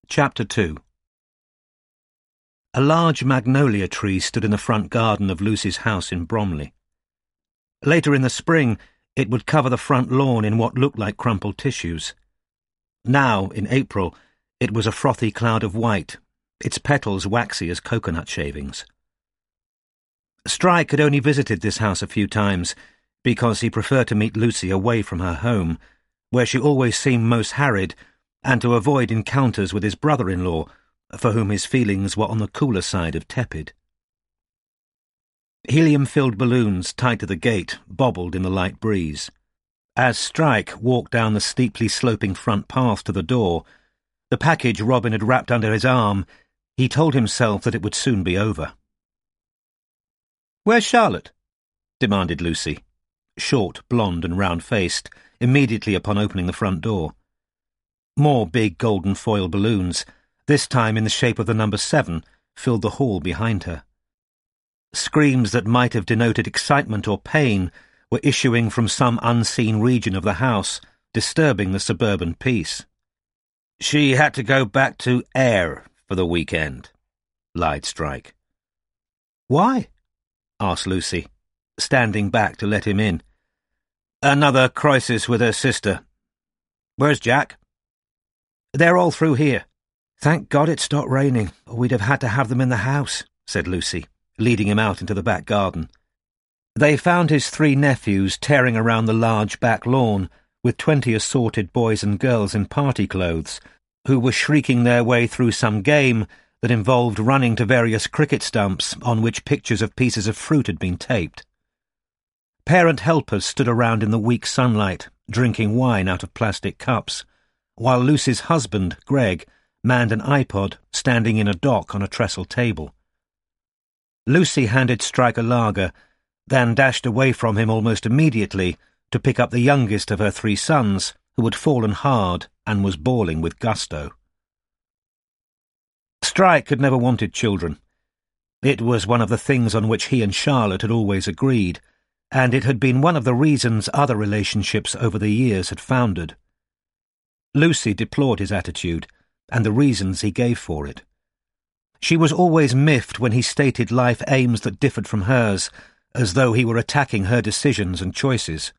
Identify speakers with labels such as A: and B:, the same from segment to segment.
A: Chapter 2. A large magnolia tree stood in the front garden of Lucy's house in Bromley. Later in the spring, it would cover the front lawn in what looked like crumpled tissues. Now, in April, it was a frothy cloud of white, its petals waxy as coconut shavings. Strike had only visited this house a few times because he preferred to meet Lucy away from her home, where she always seemed most harried, and to avoid encounters with his brother-in-law, for whom his feelings were on the cooler side of tepid. Helium-filled balloons tied to the gate bobbled in the light breeze. As Strike walked down the steeply sloping front path to the door, the package Robin had wrapped under his arm, he told himself that it would soon be over. "Where's Charlotte?" demanded Lucy, short, blonde and round-faced, immediately upon opening the front door. More big golden foil balloons, this time in the shape of the number 7, filled the hall behind her. Screams that might have denoted excitement or pain were issuing from some unseen region of the house, disturbing the suburban peace. "She had to go back to Ayr for the weekend," lied Strike. "Why?" asked Lucy, standing back to let him in. "Another crisis with her sister. Where's Jack?" "They're all through here. Thank God it stopped raining, or we'd have had to have them in the house," said Lucy, leading him out into the back garden. They found his 3 nephews tearing around the large back lawn with 20 assorted boys and girls in party clothes, who were shrieking their way through some game that involved running to various cricket stumps on which pictures of pieces of fruit had been taped. Parent helpers stood around in the weak sunlight, drinking wine out of plastic cups, while Lucy's husband, Greg, manned an iPod standing in a dock on a trestle table. Lucy handed Strike a lager, then dashed away from him almost immediately to pick up the youngest of her 3 sons, who had fallen hard and was bawling with gusto. Strike had never wanted children. It was one of the things on which he and Charlotte had always agreed, and it had been one of the reasons other relationships over the years had foundered. Lucy deplored his attitude, and the reasons he gave for it. She was always miffed when he stated life aims that differed from hers, as though he were attacking her decisions and choices.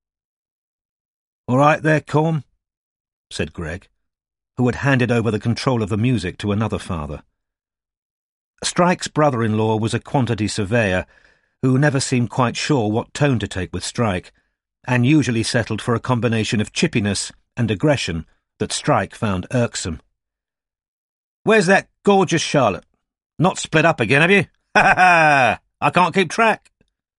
A: "All right there, Corm," said Greg, who had handed over the control of the music to another father. Strike's brother-in-law was a quantity surveyor, who never seemed quite sure what tone to take with Strike, and usually settled for a combination of chippiness and aggression that Strike found irksome. "Where's that gorgeous Charlotte? Not split up again, have you? Ha ha ha! I can't keep track."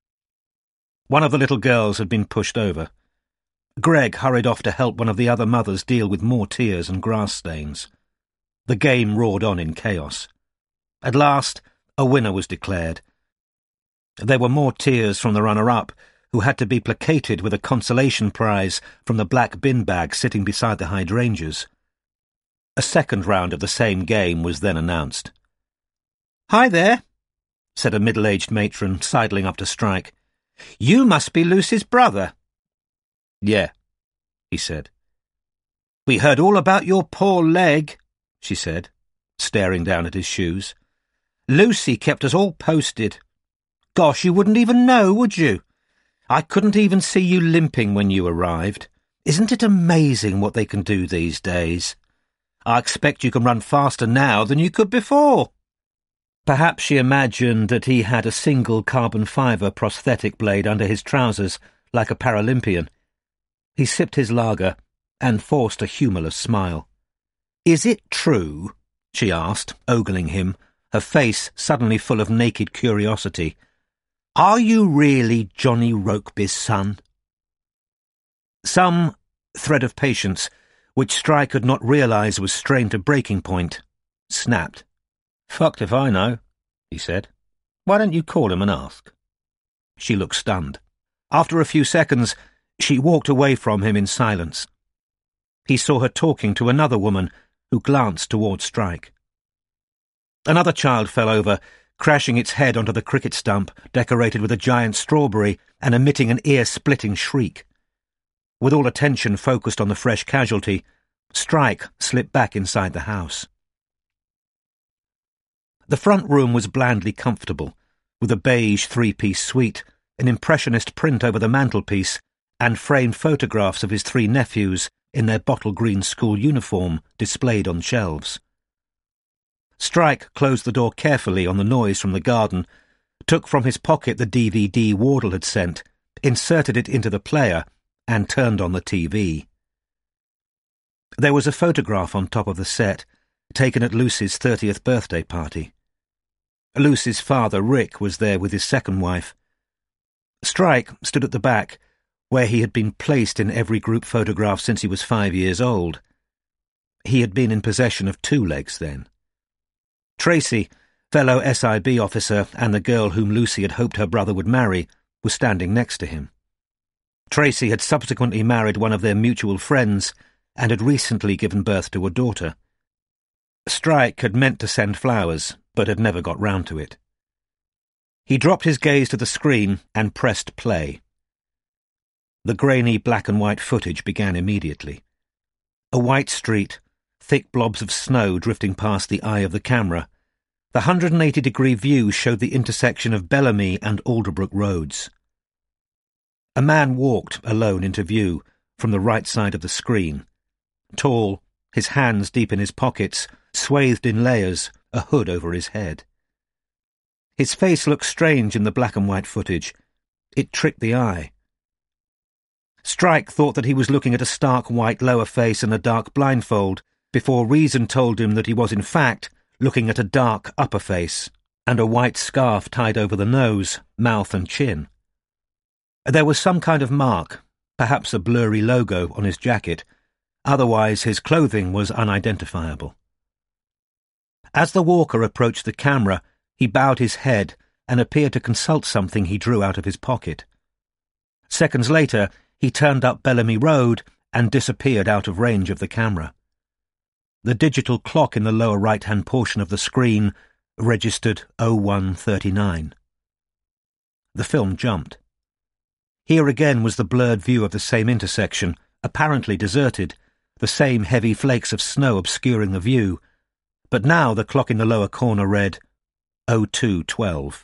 A: One of the little girls had been pushed over. Greg hurried off to help one of the other mothers deal with more tears and grass stains. The game roared on in chaos. At last, a winner was declared. There were more tears from the runner-up, who had to be placated with a consolation prize from the black bin bag sitting beside the hydrangeas. A second round of the same game was then announced. "Hi there," said a middle-aged matron, sidling up to Strike. "You must be Lucy's brother." "Yeah," he said. "We heard all about your poor leg," she said, staring down at his shoes. "Lucy kept us all posted. Gosh, you wouldn't even know, would you? I couldn't even see you limping when you arrived. Isn't it amazing what they can do these days? I expect you can run faster now than you could before." Perhaps she imagined that he had a single carbon fibre prosthetic blade under his trousers, like a Paralympian. He sipped his lager and forced a humourless smile. "Is it true?" she asked, ogling him, her face suddenly full of naked curiosity. "Are you really Johnny Rokeby's son?" Some thread of patience, which Strike could not realise was strained to breaking point, snapped. "Fucked if I know," he said. "Why don't you call him and ask?" She looked stunned. After a few seconds, she walked away from him in silence. He saw her talking to another woman, who glanced toward Strike. Another child fell over, crashing its head onto the cricket stump, decorated with a giant strawberry and emitting an ear-splitting shriek. With all attention focused on the fresh casualty, Strike slipped back inside the house. The front room was blandly comfortable, with a beige three-piece suite, an impressionist print over the mantelpiece, and framed photographs of his three nephews in their bottle-green school uniform displayed on shelves. Strike closed the door carefully on the noise from the garden, took from his pocket the DVD Wardle had sent, inserted it into the player, and turned on the TV. There was a photograph on top of the set, taken at Lucy's 30th birthday party. Lucy's father, Rick, was there with his second wife. Strike stood at the back, where he had been placed in every group photograph since he was 5 years old. He had been in possession of 2 legs then. Tracy, fellow SIB officer and the girl whom Lucy had hoped her brother would marry, was standing next to him. Tracy had subsequently married one of their mutual friends and had recently given birth to a daughter. Strike had meant to send flowers, but had never got round to it. He dropped his gaze to the screen and pressed play. The grainy black-and-white footage began immediately. A white street, thick blobs of snow drifting past the eye of the camera. The 180-degree view showed the intersection of Bellamy and Alderbrook roads. A man walked alone into view from the right side of the screen. Tall, his hands deep in his pockets, swathed in layers, a hood over his head. His face looked strange in the black-and-white footage. It tricked the eye. Strike thought that he was looking at a stark white lower face and a dark blindfold, before reason told him that he was in fact looking at a dark upper face and a white scarf tied over the nose, mouth and chin. There was some kind of mark, perhaps a blurry logo, on his jacket. Otherwise his clothing was unidentifiable. As the walker approached the camera, he bowed his head and appeared to consult something he drew out of his pocket. Seconds later, he turned up Bellamy Road and disappeared out of range of the camera. The digital clock in the lower right-hand portion of the screen registered 01:39. The film jumped. Here again was the blurred view of the same intersection, apparently deserted, the same heavy flakes of snow obscuring the view, but now the clock in the lower corner read 02:12.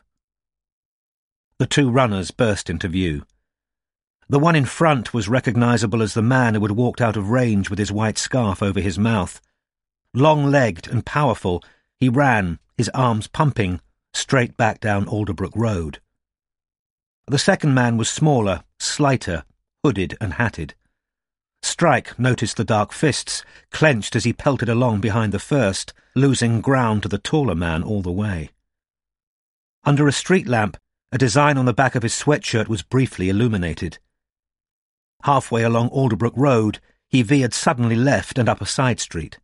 A: The 2 runners burst into view. The one in front was recognizable as the man who had walked out of range with his white scarf over his mouth. Long-legged and powerful, he ran, his arms pumping, straight back down Alderbrook Road. The second man was smaller, slighter, hooded and hatted. Strike noticed the dark fists, clenched as he pelted along behind the first, losing ground to the taller man all the way. Under a street lamp, a design on the back of his sweatshirt was briefly illuminated. Halfway along Alderbrook Road, he veered suddenly left and up a side street.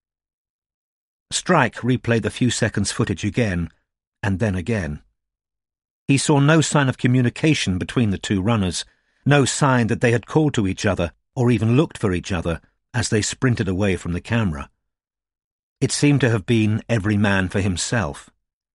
A: Strike replayed the few seconds footage again, and then again. He saw no sign of communication between the 2 runners, no sign that they had called to each other or even looked for each other as they sprinted away from the camera. It seemed to have been every man for himself.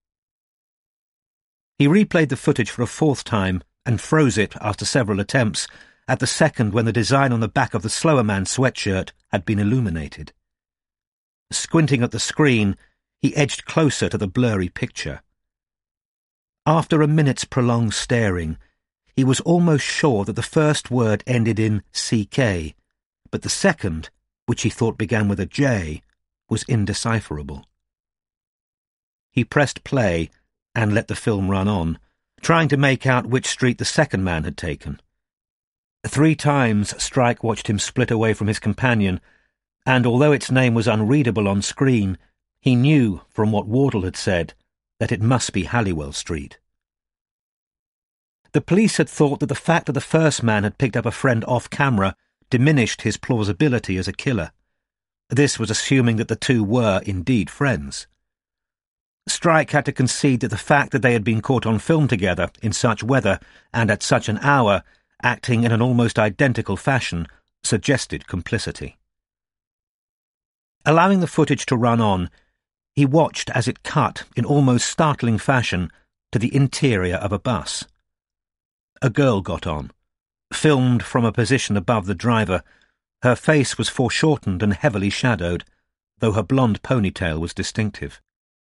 A: He replayed the footage for a 4th time and froze it after several attempts at the second when the design on the back of the slower man's sweatshirt had been illuminated. Squinting at the screen, he edged closer to the blurry picture. After a minute's prolonged staring, he was almost sure that the first word ended in CK, but the second, which he thought began with a J, was indecipherable. He pressed play and let the film run on, trying to make out which street the second man had taken. 3 times Strike watched him split away from his companion, and although its name was unreadable on screen, he knew, from what Wardle had said, that it must be Halliwell Street. The police had thought that the fact that the first man had picked up a friend off-camera diminished his plausibility as a killer. This was assuming that the 2 were indeed friends. Strike had to concede that the fact that they had been caught on film together in such weather and at such an hour, acting in an almost identical fashion, suggested complicity. Allowing the footage to run on, he watched as it cut, in almost startling fashion, to the interior of a bus. A girl got on, filmed from a position above the driver. Her face was foreshortened and heavily shadowed, though her blonde ponytail was distinctive.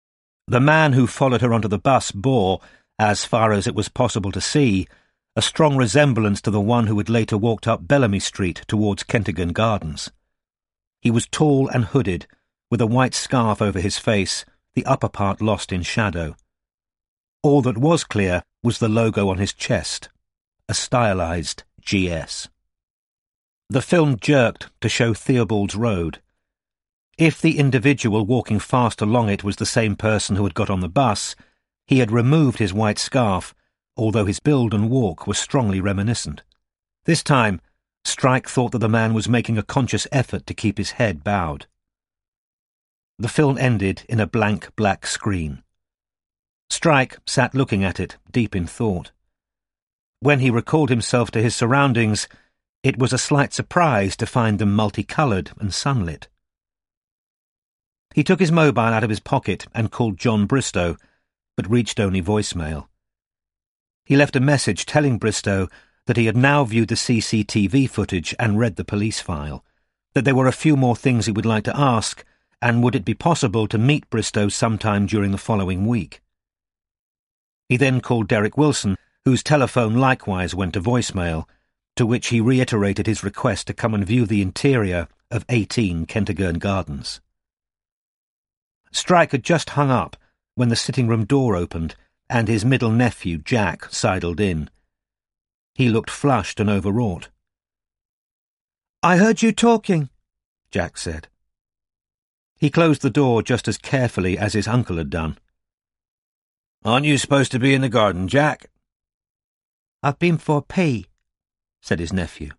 A: The man who followed her onto the bus bore, as far as it was possible to see, a strong resemblance to the one who had later walked up Bellamy Street towards Kentigern Gardens. He was tall and hooded, with a white scarf over his face, the upper part lost in shadow. All that was clear was the logo on his chest, a stylized GS. The film jerked to show Theobald's Road. If the individual walking fast along it was the same person who had got on the bus, he had removed his white scarf, although his build and walk were strongly reminiscent. This time, Strike thought that the man was making a conscious effort to keep his head bowed. The film ended in a blank black screen. Strike sat looking at it, deep in thought. When he recalled himself to his surroundings, it was a slight surprise to find them multicoloured and sunlit. He took his mobile out of his pocket and called John Bristow, but reached only voicemail. He left a message telling Bristow that he had now viewed the CCTV footage and read the police file, that there were a few more things he would like to ask, and would it be possible to meet Bristow sometime during the following week. He then called Derek Wilson, whose telephone likewise went to voicemail, to which he reiterated his request to come and view the interior of 18 Kentigern Gardens. Strike had just hung up when the sitting-room door opened and his middle nephew, Jack, sidled in. He looked flushed and overwrought. "I heard you talking," Jack said. He closed the door just as carefully as his uncle had done. "Aren't you supposed to be in the garden, Jack?" "I've been for a pee," said his nephew.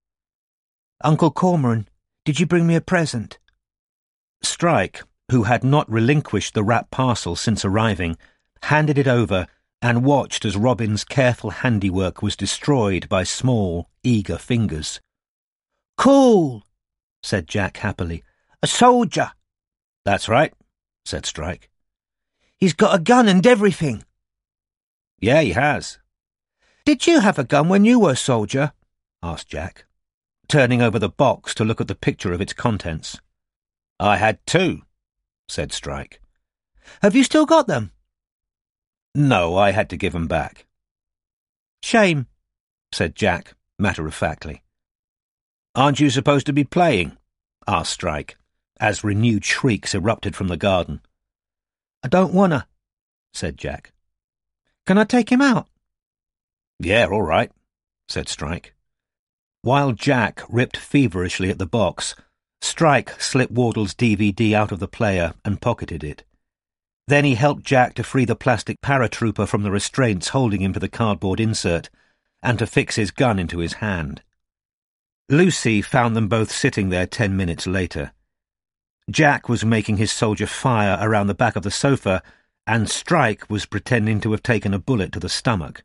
A: "Uncle Cormoran, did you bring me a present?" Strike, who had not relinquished the wrapped parcel since arriving, handed it over and watched as Robin's careful handiwork was destroyed by small, eager fingers. "Cool," said Jack happily. "A soldier." "That's right," said Strike. "He's got a gun and everything." "Yeah, he has." "Did you have a gun when you were a soldier?" asked Jack, turning over the box to look at the picture of its contents. "I had two," said Strike. "Have you still got them?" "No, I had to give them back." "Shame," said Jack, matter-of-factly. "Aren't you supposed to be playing?" asked Strike, as renewed shrieks erupted from the garden. "I don't wanna," said Jack. "Can I take him out?" "Yeah, all right," said Strike. While Jack ripped feverishly at the box, Strike slipped Wardle's DVD out of the player and pocketed it. Then he helped Jack to free the plastic paratrooper from the restraints holding him to the cardboard insert, and to fix his gun into his hand. Lucy found them both sitting there 10 minutes later. Jack was making his soldier fire around the back of the sofa, and Strike was pretending to have taken a bullet to the stomach.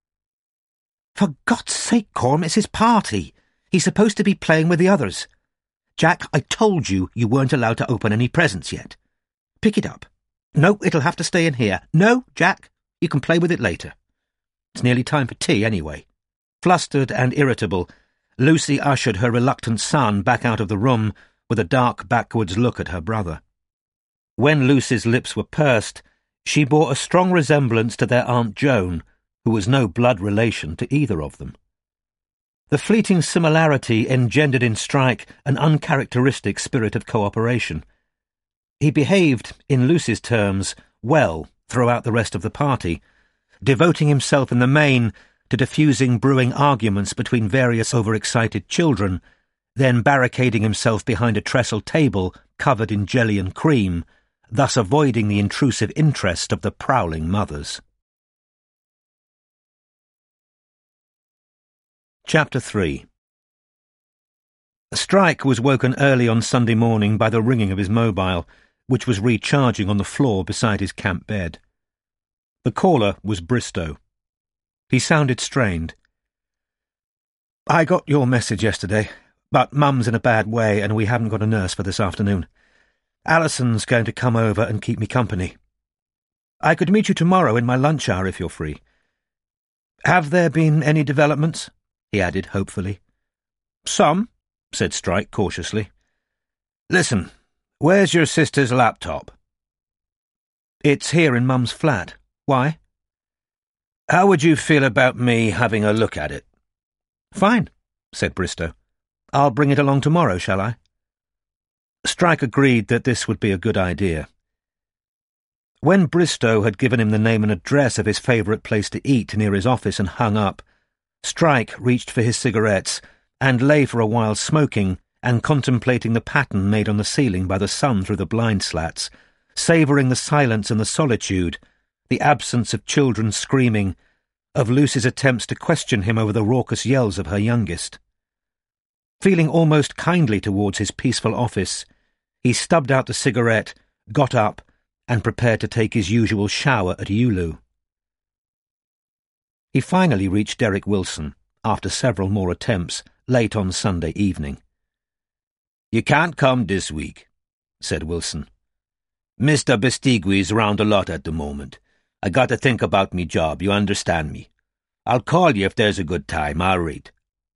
A: "For God's sake, Corm, it's his party. He's supposed to be playing with the others. Jack, I told you you weren't allowed to open any presents yet. Pick it up. No, it'll have to stay in here. No, Jack, you can play with it later. It's nearly time for tea anyway." Flustered and irritable, Lucy ushered her reluctant son back out of the room with a dark backwards look at her brother. When Lucy's lips were pursed, she bore a strong resemblance to their Aunt Joan, who was no blood relation to either of them. The fleeting similarity engendered in Strike an uncharacteristic spirit of cooperation. He behaved, in Lucy's terms, well throughout the rest of the party, devoting himself in the main to diffusing brewing arguments between various overexcited children, then barricading himself behind a trestle table covered in jelly and cream, thus avoiding the intrusive interest of the prowling mothers. Chapter 3. Strike was woken early on Sunday morning by the ringing of his mobile, which was recharging on the floor beside his camp bed. The caller was Bristow. He sounded strained. "I got your message yesterday, but Mum's in a bad way and we haven't got a nurse for this afternoon. Alison's going to come over and keep me company. I could meet you tomorrow in my lunch hour if you're free. Have there been any developments?" he added hopefully. "Some," said Strike cautiously. "Listen, where's your sister's laptop?" It's here in Mum's flat. Why? How would you feel about me having a look at it? Fine, said Bristow. I'll bring it along tomorrow, shall I? Strike agreed that this would be a good idea. When Bristow had given him the name and address of his favourite place to eat near his office and hung up, Strike reached for his cigarettes and lay for a while smoking and contemplating the pattern made on the ceiling by the sun through the blind slats, savouring the silence and the solitude, the absence of children screaming, of Lucy's attempts to question him over the raucous yells of her youngest. Feeling almost kindly towards his peaceful office, he stubbed out the cigarette, got up, and prepared to take his usual shower at Ulu. He finally reached Derek Wilson, after several more attempts, late on Sunday evening. "You can't come this week," said Wilson. "Mr. Bestigui's round a lot at the moment. I got to think about me job, you understand me. I'll call you if there's a good time, I'll read."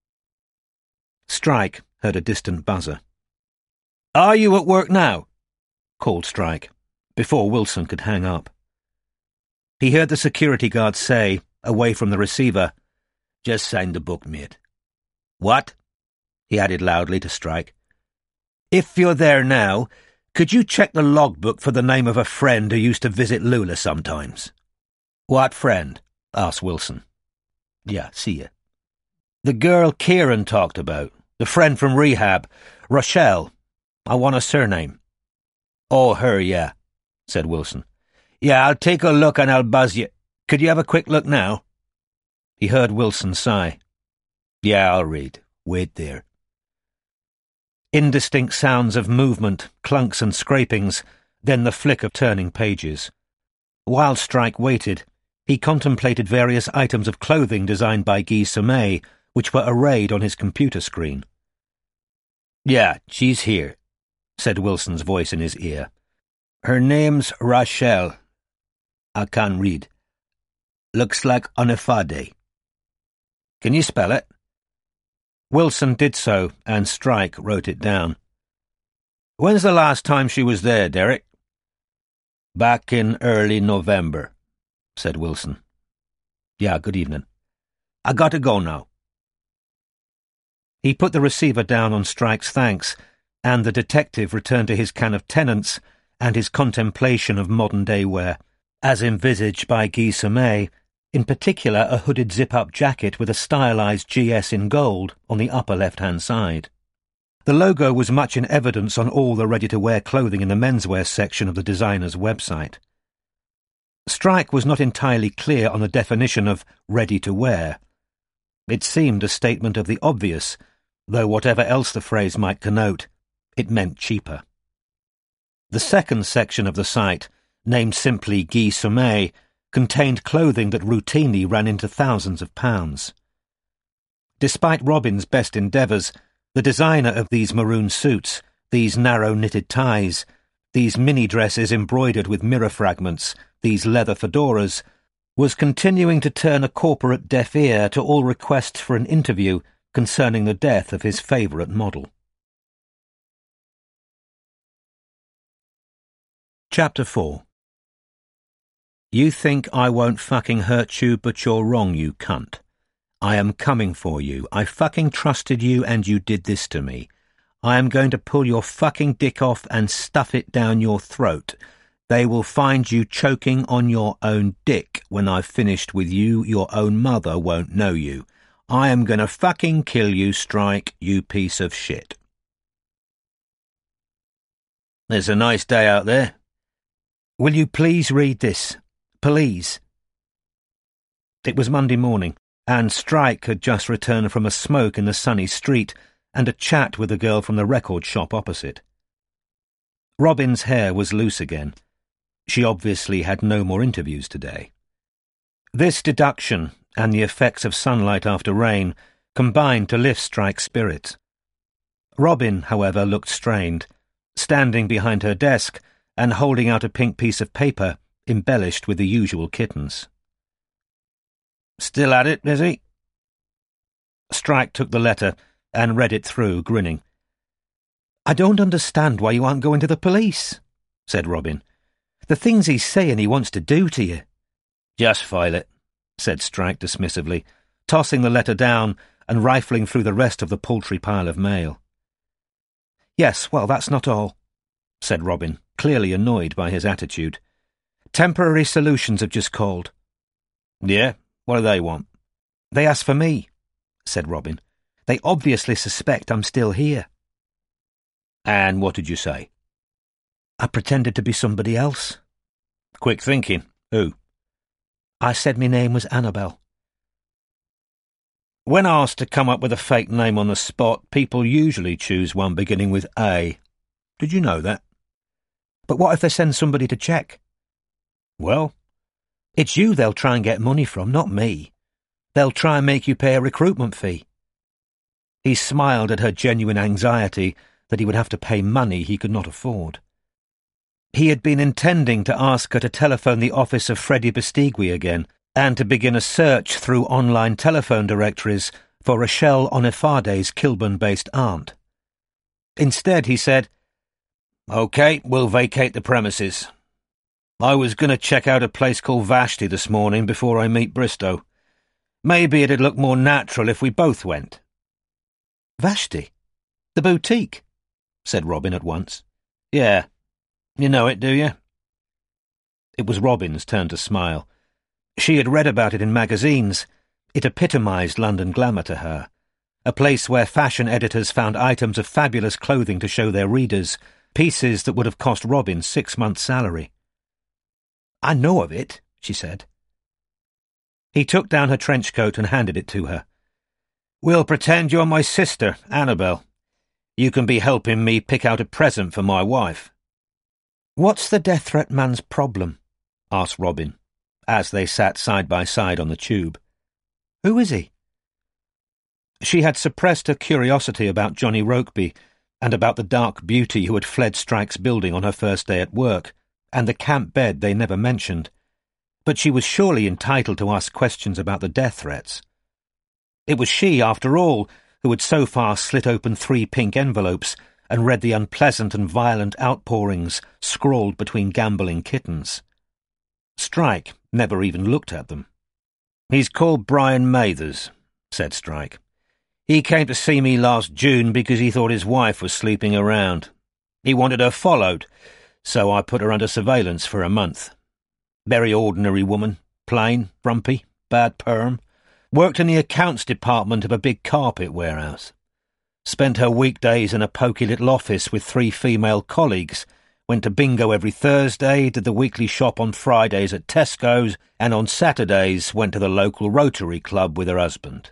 A: Strike heard a distant buzzer. "Are you at work now?" called Strike, before Wilson could hang up. He heard the security guard say, away from the receiver, "Just signed the book, mate." "What?" he added loudly to Strike. "If you're there now, could you check the logbook for the name of a friend who used to visit Lula sometimes?" "What friend?" asked Wilson. "Yeah, see ya." "The girl Kieran talked about, the friend from rehab, Rochelle. I want a surname." "Oh, her, yeah," said Wilson. "Yeah, I'll take a look and I'll buzz you. Could you have a quick look now?" He heard Wilson sigh. "Yeah, I'll read. Wait there." Indistinct sounds of movement, clunks and scrapings, then the flick of turning pages. While Strike waited, he contemplated various items of clothing designed by Guy Sommet, which were arrayed on his computer screen. "Yeah, she's here," said Wilson's voice in his ear. "Her name's Rochelle. I can't read. Looks like Onifade. Can you spell it?" Wilson did so, and Strike wrote it down. "When's the last time she was there, Derek?" "Back in early November," said Wilson. "Yeah, good evening. I got to go now." He put the receiver down on Strike's thanks, and the detective returned to his can of Tennant's and his contemplation of modern-day wear, as envisaged by Guy Sommet, in particular a hooded zip-up jacket with a stylized GS in gold on the upper left-hand side. The logo was much in evidence on all the ready-to-wear clothing in the menswear section of the designer's website. Strike was not entirely clear on the definition of ready-to-wear. It seemed a statement of the obvious, though whatever else the phrase might connote, it meant cheaper. The second section of the site, named simply Guy Sommet, contained clothing that routinely ran into thousands of pounds. Despite Robin's best endeavours, the designer of these maroon suits, these narrow-knitted ties, these mini-dresses embroidered with mirror fragments, these leather fedoras, was continuing to turn a corporate deaf ear to all requests for an interview concerning the death of his favourite model. Chapter 4. "You think I won't fucking hurt you, but you're wrong, you cunt. I am coming for you. I fucking trusted you and you did this to me. I am going to pull your fucking dick off and stuff it down your throat. They will find you choking on your own dick. When I've finished with you, your own mother won't know you. I am going to fucking kill you, Strike, you piece of shit." "It's a nice day out there." "Will you please read this? Please." It was Monday morning, and Strike had just returned from a smoke in the sunny street and a chat with a girl from the record shop opposite. Robin's hair was loose again. She obviously had no more interviews today. This deduction, and the effects of sunlight after rain, combined to lift Strike's spirits. Robin, however, looked strained, standing behind her desk and holding out a pink piece of paper embellished with the usual kittens. "Still at it, is he?" Strike took the letter and read it through, grinning. "I don't understand why you aren't going to the police," said Robin. The things he's saying he wants to do to you. Just file it, said Strike dismissively, tossing the letter down and rifling through the rest of the paltry pile of mail. Yes, well, that's not all, said Robin, clearly annoyed by his attitude. Temporary Solutions have just called. Yeah? What do they want? They asked for me, said Robin. They obviously suspect I'm still here. And what did you say? I pretended to be somebody else. Quick thinking. Who? I said my name was Annabel. When asked to come up with a fake name on the spot, people usually choose one beginning with A. Did you know that? But what if they send somebody to check? Well, it's you they'll try and get money from, not me. They'll try and make you pay a recruitment fee. He smiled at her genuine anxiety that he would have to pay money he could not afford. He had been intending to ask her to telephone the office of Freddie Bestigui again, and to begin a search through online telephone directories for Rochelle Onifade's Kilburn-based aunt. Instead, he said, OK, we'll vacate the premises. I was going to check out a place called Vashti this morning before I meet Bristow. Maybe it'd look more natural if we both went. Vashti? The boutique? Said Robin at once. Yeah. You know it, do you? It was Robin's turn to smile. She had read about it in magazines. It epitomised London glamour to her. A place where fashion editors found items of fabulous clothing to show their readers, pieces that would have cost Robin 6 months' salary. I know of it, she said. He took down her trench coat and handed it to her. We'll pretend you're my sister, Annabel. You can be helping me pick out a present for my wife. What's the death threat man's problem? Asked Robin, as they sat side by side on the tube. Who is he? She had suppressed her curiosity about Johnny Rokeby and about the dark beauty who had fled Strike's building on her first day at work, and the camp bed they never mentioned, but she was surely entitled to ask questions about the death threats. It was she, after all, who had so far slit open 3 pink envelopes and read the unpleasant and violent outpourings scrawled between gambolling kittens. Strike never even looked at them. He's called Brian Mathers, said Strike. He came to see me last June because he thought his wife was sleeping around. He wanted her followed, so I put her under surveillance for a month. Very ordinary woman, plain, frumpy, bad perm. Worked in the accounts department of a big carpet warehouse. Spent her weekdays in a poky little office with 3 female colleagues, went to bingo every Thursday, did the weekly shop on Fridays at Tesco's, and on Saturdays went to the local Rotary Club with her husband.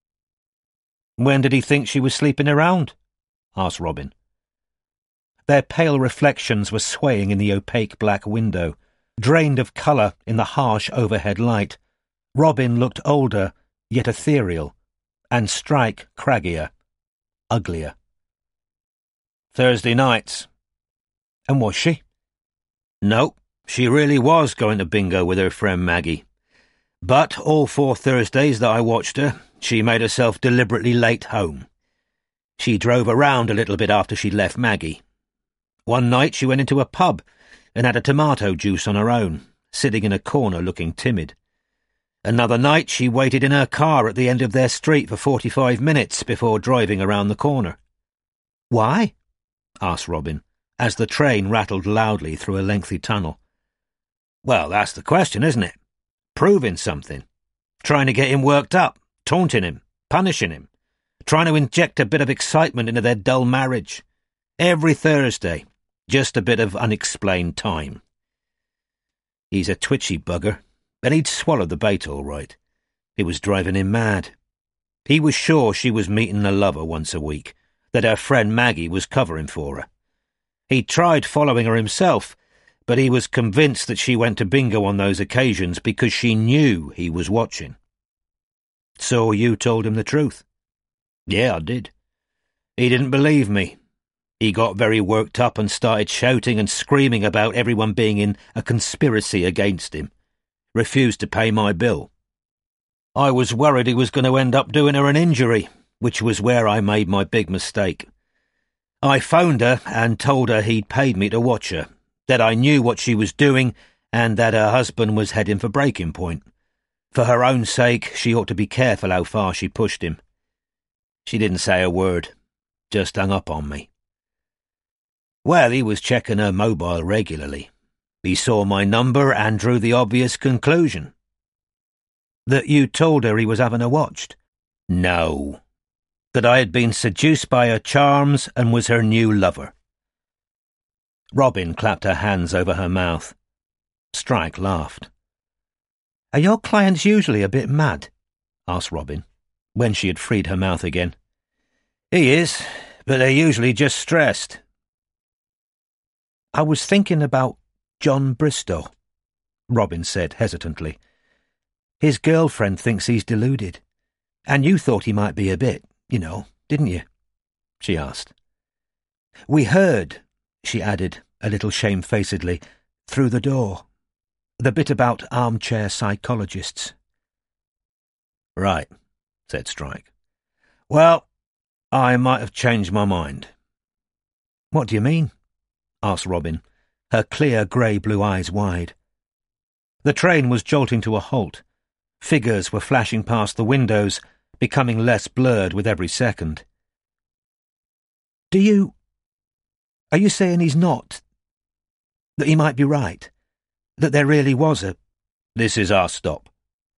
A: When did he think she was sleeping around? Asked Robin. Their pale reflections were swaying in the opaque black window, drained of colour in the harsh overhead light. Robin looked older, yet ethereal, and Strike craggier, uglier. Thursday nights. And was she? No, she really was going to bingo with her friend Maggie. But all 4 Thursdays that I watched her, she made herself deliberately late home. She drove around a little bit after she'd left Maggie. One night she went into a pub and had a tomato juice on her own, sitting in a corner looking timid. Another night she waited in her car at the end of their street for 45 minutes before driving around the corner. Why? Asked Robin, as the train rattled loudly through a lengthy tunnel. Well, that's the question, isn't it? Proving something. Trying to get him worked up, taunting him, punishing him. Trying to inject a bit of excitement into their dull marriage. Every Thursday, just a bit of unexplained time. He's a twitchy bugger, but he'd swallowed the bait all right. It was driving him mad. He was sure she was meeting a lover once a week, that her friend Maggie was covering for her. He'd tried following her himself, but he was convinced that she went to bingo on those occasions because she knew he was watching. So you told him the truth? Yeah, I did. He didn't believe me. He got very worked up and started shouting and screaming about everyone being in a conspiracy against him. Refused to pay my bill. I was worried he was going to end up doing her an injury, which was where I made my big mistake. I phoned her and told her he'd paid me to watch her, that I knew what she was doing and that her husband was heading for breaking point. For her own sake, she ought to be careful how far she pushed him. She didn't say a word, just hung up on me. Well, he was checking her mobile regularly. He saw my number and drew the obvious conclusion. That you told her he was having her watched? No. That I had been seduced by her charms and was her new lover. Robin clapped her hands over her mouth. Strike laughed. Are your clients usually a bit mad? Asked Robin, when she had freed her mouth again. He is, but they're usually just stressed. I was thinking about John Bristow, Robin said hesitantly. His girlfriend thinks he's deluded. And you thought he might be a bit, didn't you? She asked. We heard, she added, a little shamefacedly, through the door. The bit about armchair psychologists. Right, said Strike. Well, I might have changed my mind. What do you mean? Asked Robin, her clear grey-blue eyes wide. The train was jolting to a halt. Figures were flashing past the windows, becoming less blurred with every second. Are you saying he's not? That he might be right? That there really was a... This is our stop.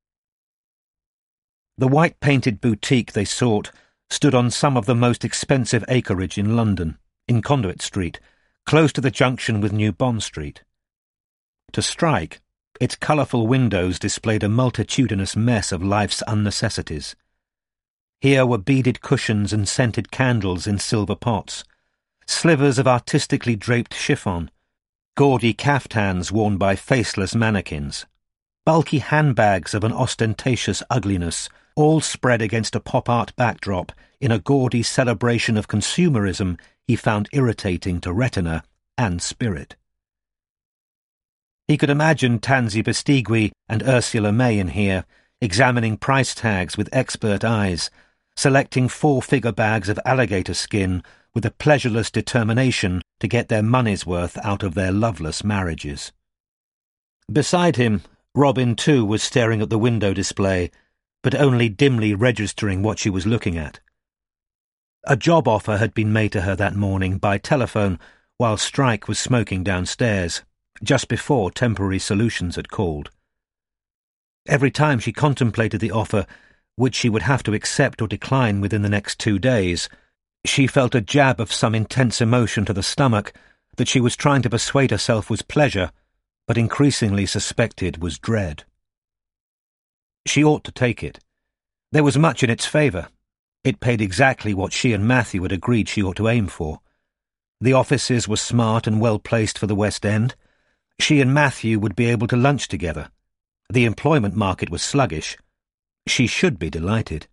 A: The white-painted boutique they sought stood on some of the most expensive acreage in London, in Conduit Street, close to the junction with New Bond Street. To Strike, its colourful windows displayed a multitudinous mess of life's unnecessities. Here were beaded cushions and scented candles in silver pots, slivers of artistically draped chiffon, gaudy caftans worn by faceless mannequins, bulky handbags of an ostentatious ugliness, all spread against a pop-art backdrop in a gaudy celebration of consumerism he found irritating to retina and spirit. He could imagine Tansy Bestigui and Ursula May in here, examining price tags with expert eyes, selecting four-figure bags of alligator skin with a pleasureless determination to get their money's worth out of their loveless marriages. Beside him, Robin too was staring at the window display, but only dimly registering what she was looking at. A job offer had been made to her that morning by telephone while Strike was smoking downstairs, just before Temporary Solutions had called. Every time she contemplated the offer, which she would have to accept or decline within the next 2 days, she felt a jab of some intense emotion to the stomach that she was trying to persuade herself was pleasure, but increasingly suspected was dread. She ought to take it. There was much in its favour. It paid exactly what she and Matthew had agreed she ought to aim for. The offices were smart and well placed for the West End. She and Matthew would be able to lunch together. The employment market was sluggish. She should be delighted.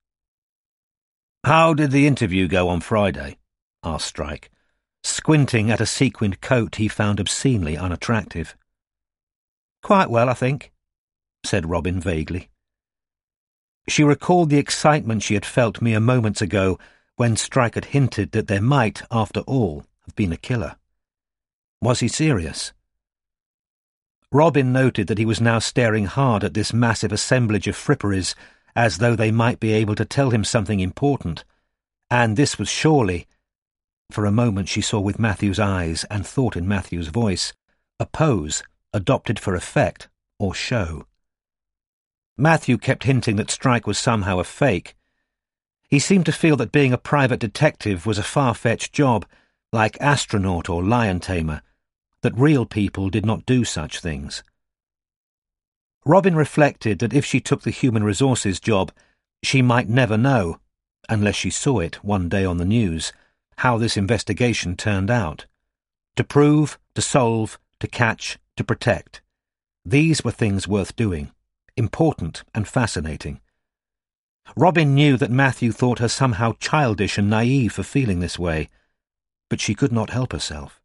A: "How did the interview go on Friday?" asked Strike, squinting at a sequined coat he found obscenely unattractive. "Quite well, I think," said Robin vaguely. She recalled the excitement she had felt mere moments ago when Strike had hinted that there might, after all, have been a killer. Was he serious? Robin noted that he was now staring hard at this massive assemblage of fripperies as though they might be able to tell him something important, and this was surely, for a moment she saw with Matthew's eyes and thought in Matthew's voice, a pose adopted for effect or show. Matthew kept hinting that Strike was somehow a fake. He seemed to feel that being a private detective was a far-fetched job, like astronaut or lion tamer, that real people did not do such things. Robin reflected that if she took the human resources job, she might never know, unless she saw it one day on the news, how this investigation turned out. To prove, to solve, to catch, to protect. These were things worth doing, important and fascinating. Robin knew that Matthew thought her somehow childish and naive for feeling this way, but she could not help herself.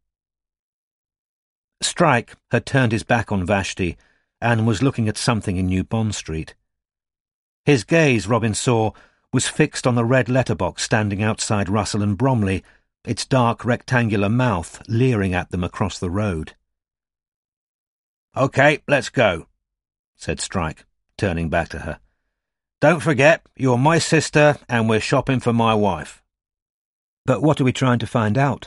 A: Strike had turned his back on Vashti and was looking at something in New Bond Street. His gaze, Robin saw, was fixed on the red letterbox standing outside Russell and Bromley, its dark rectangular mouth leering at them across the road. "OK, let's go," said Strike, turning back to her. "Don't forget, you're my sister and we're shopping for my wife." "But what are we trying to find out?"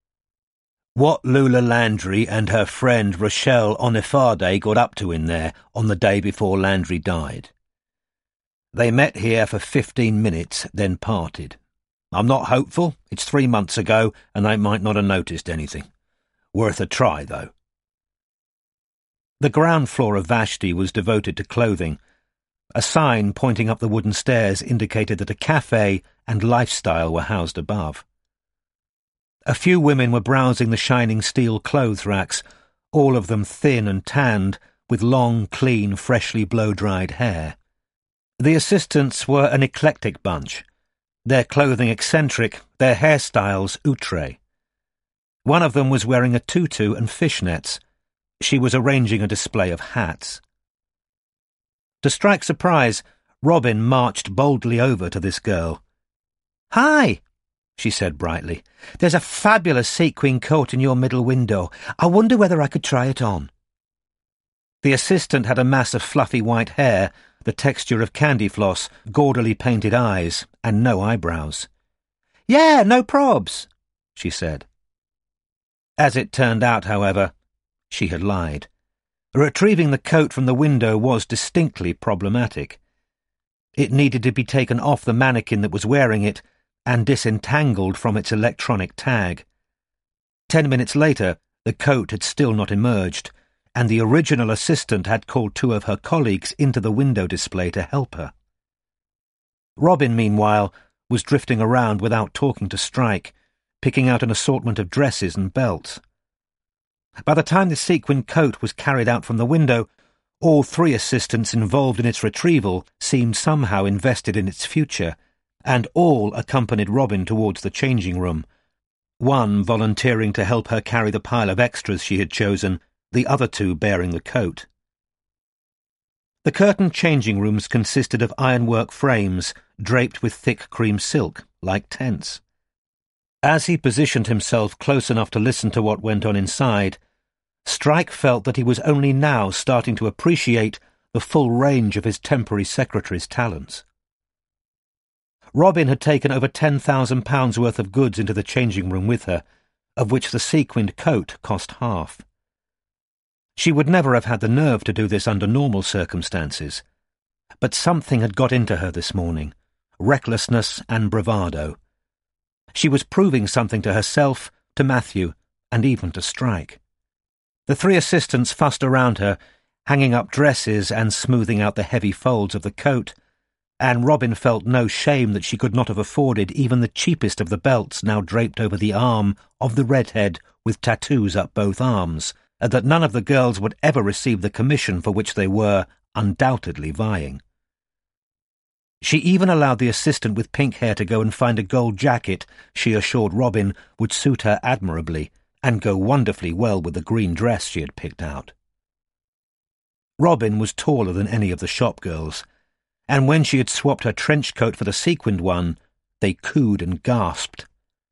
A: "What Lula Landry and her friend Rochelle Onifade got up to in there on the day before Landry died. They met here for 15 minutes, then parted. I'm not hopeful. It's 3 months ago, and they might not have noticed anything. Worth a try, though." The ground floor of Vashti was devoted to clothing. A sign pointing up the wooden stairs indicated that a cafe and lifestyle were housed above. A few women were browsing the shining steel clothes racks, all of them thin and tanned, with long, clean, freshly blow-dried hair. The assistants were an eclectic bunch, their clothing eccentric, their hairstyles outre. One of them was wearing a tutu and fishnets. She was arranging a display of hats. To Strike's surprise, Robin marched boldly over to this girl. "Hi," she said brightly. "There's a fabulous sequin coat in your middle window. I wonder whether I could try it on." The assistant had a mass of fluffy white hair, the texture of candy floss, gaudily painted eyes, and no eyebrows. "Yeah, no probs," she said. As it turned out, however, she had lied. Retrieving the coat from the window was distinctly problematic. It needed to be taken off the mannequin that was wearing it and disentangled from its electronic tag. 10 minutes later, the coat had still not emerged, and the original assistant had called 2 of her colleagues into the window display to help her. Robin, meanwhile, was drifting around without talking to Strike, picking out an assortment of dresses and belts. By the time the sequin coat was carried out from the window, all 3 assistants involved in its retrieval seemed somehow invested in its future, and all accompanied Robin towards the changing room, one volunteering to help her carry the pile of extras she had chosen, the other 2 bearing the coat. The curtained changing rooms consisted of ironwork frames draped with thick cream silk, like tents. As he positioned himself close enough to listen to what went on inside, Strike felt that he was only now starting to appreciate the full range of his temporary secretary's talents. Robin had taken over £10,000 worth of goods into the changing room with her, of which the sequined coat cost half. She would never have had the nerve to do this under normal circumstances, but something had got into her this morning, recklessness and bravado. She was proving something to herself, to Matthew, and even to Strike. The 3 assistants fussed around her, hanging up dresses and smoothing out the heavy folds of the coat, and Robin felt no shame that she could not have afforded even the cheapest of the belts now draped over the arm of the redhead with tattoos up both arms, and that none of the girls would ever receive the commission for which they were undoubtedly vying. She even allowed the assistant with pink hair to go and find a gold jacket she assured Robin would suit her admirably and go wonderfully well with the green dress she had picked out. Robin was taller than any of the shop girls, and when she had swapped her trench coat for the sequined one, they cooed and gasped.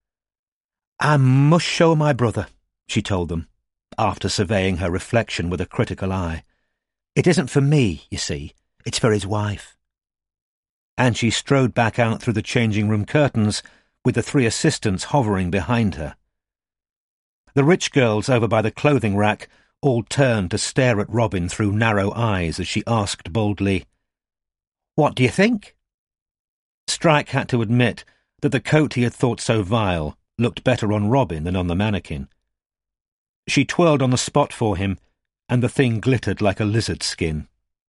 A: "I must show my brother," she told them, after surveying her reflection with a critical eye. "It isn't for me, you see, it's for his wife." And she strode back out through the changing-room curtains, with the 3 assistants hovering behind her. The rich girls over by the clothing rack all turned to stare at Robin through narrow eyes as she asked boldly, "What do you think?" Strike had to admit that the coat he had thought so vile looked better on Robin than on the mannequin. She twirled on the spot for him, and the thing glittered like a lizard skin.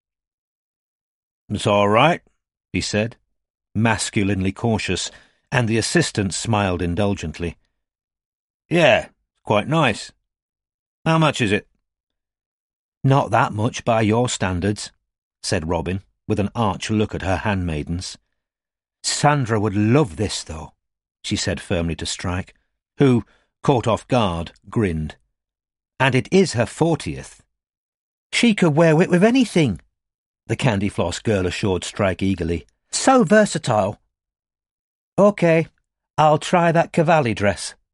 A: "It's all right," he said, masculinely cautious, and the assistant smiled indulgently. "Yeah, quite nice. How much is it?" "Not that much by your standards," said Robin, with an arch look at her handmaidens. "Sandra would love this, though," she said firmly to Strike, who, caught off guard, grinned. "And it is her 40th. She could wear it with anything," the candy floss girl assured Strike eagerly. "So versatile." "OK, I'll try that Cavalli dress,"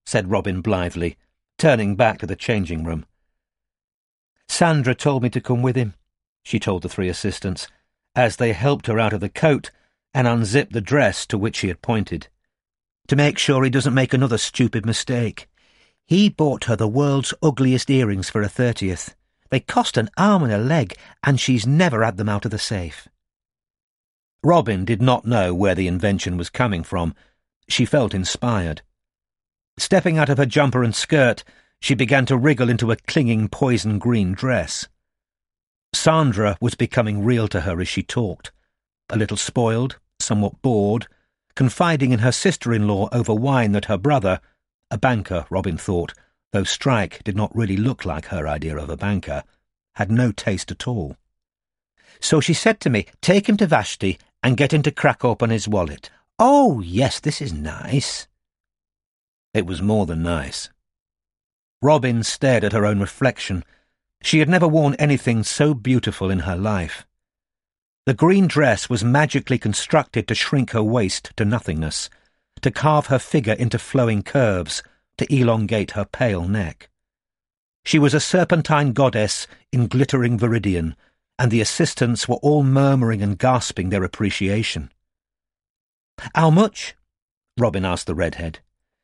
A: said Robin blithely, turning back to the changing room. Sandra told me to come with him, she told the three assistants, as they helped her out of the coat and unzipped the dress to which she had pointed. To make sure he doesn't make another stupid mistake. He bought her the world's ugliest earrings for her 30th. They cost an arm and a leg, and she's never had them out of the safe. Robin did not know where the invention was coming from. She felt inspired. Stepping out of her jumper and skirt, she began to wriggle into a clinging poison-green dress. Sandra was becoming real to her as she talked, a little spoiled, somewhat bored, confiding in her sister-in-law over wine that her brother, a banker, Robin thought, though Strike did not really look like her idea of a banker, had no taste at all. So she said to me, take him to Vashti and get him to crack open his wallet. Oh, yes, this is nice. It was more than nice. Robin stared at her own reflection. She had never worn anything so beautiful in her life. The green dress was magically constructed to shrink her waist to nothingness, to carve her figure into flowing curves, to elongate her pale neck. She was a serpentine goddess in glittering viridian, and the assistants were all murmuring and gasping their appreciation. "How much?" Robin asked the redhead.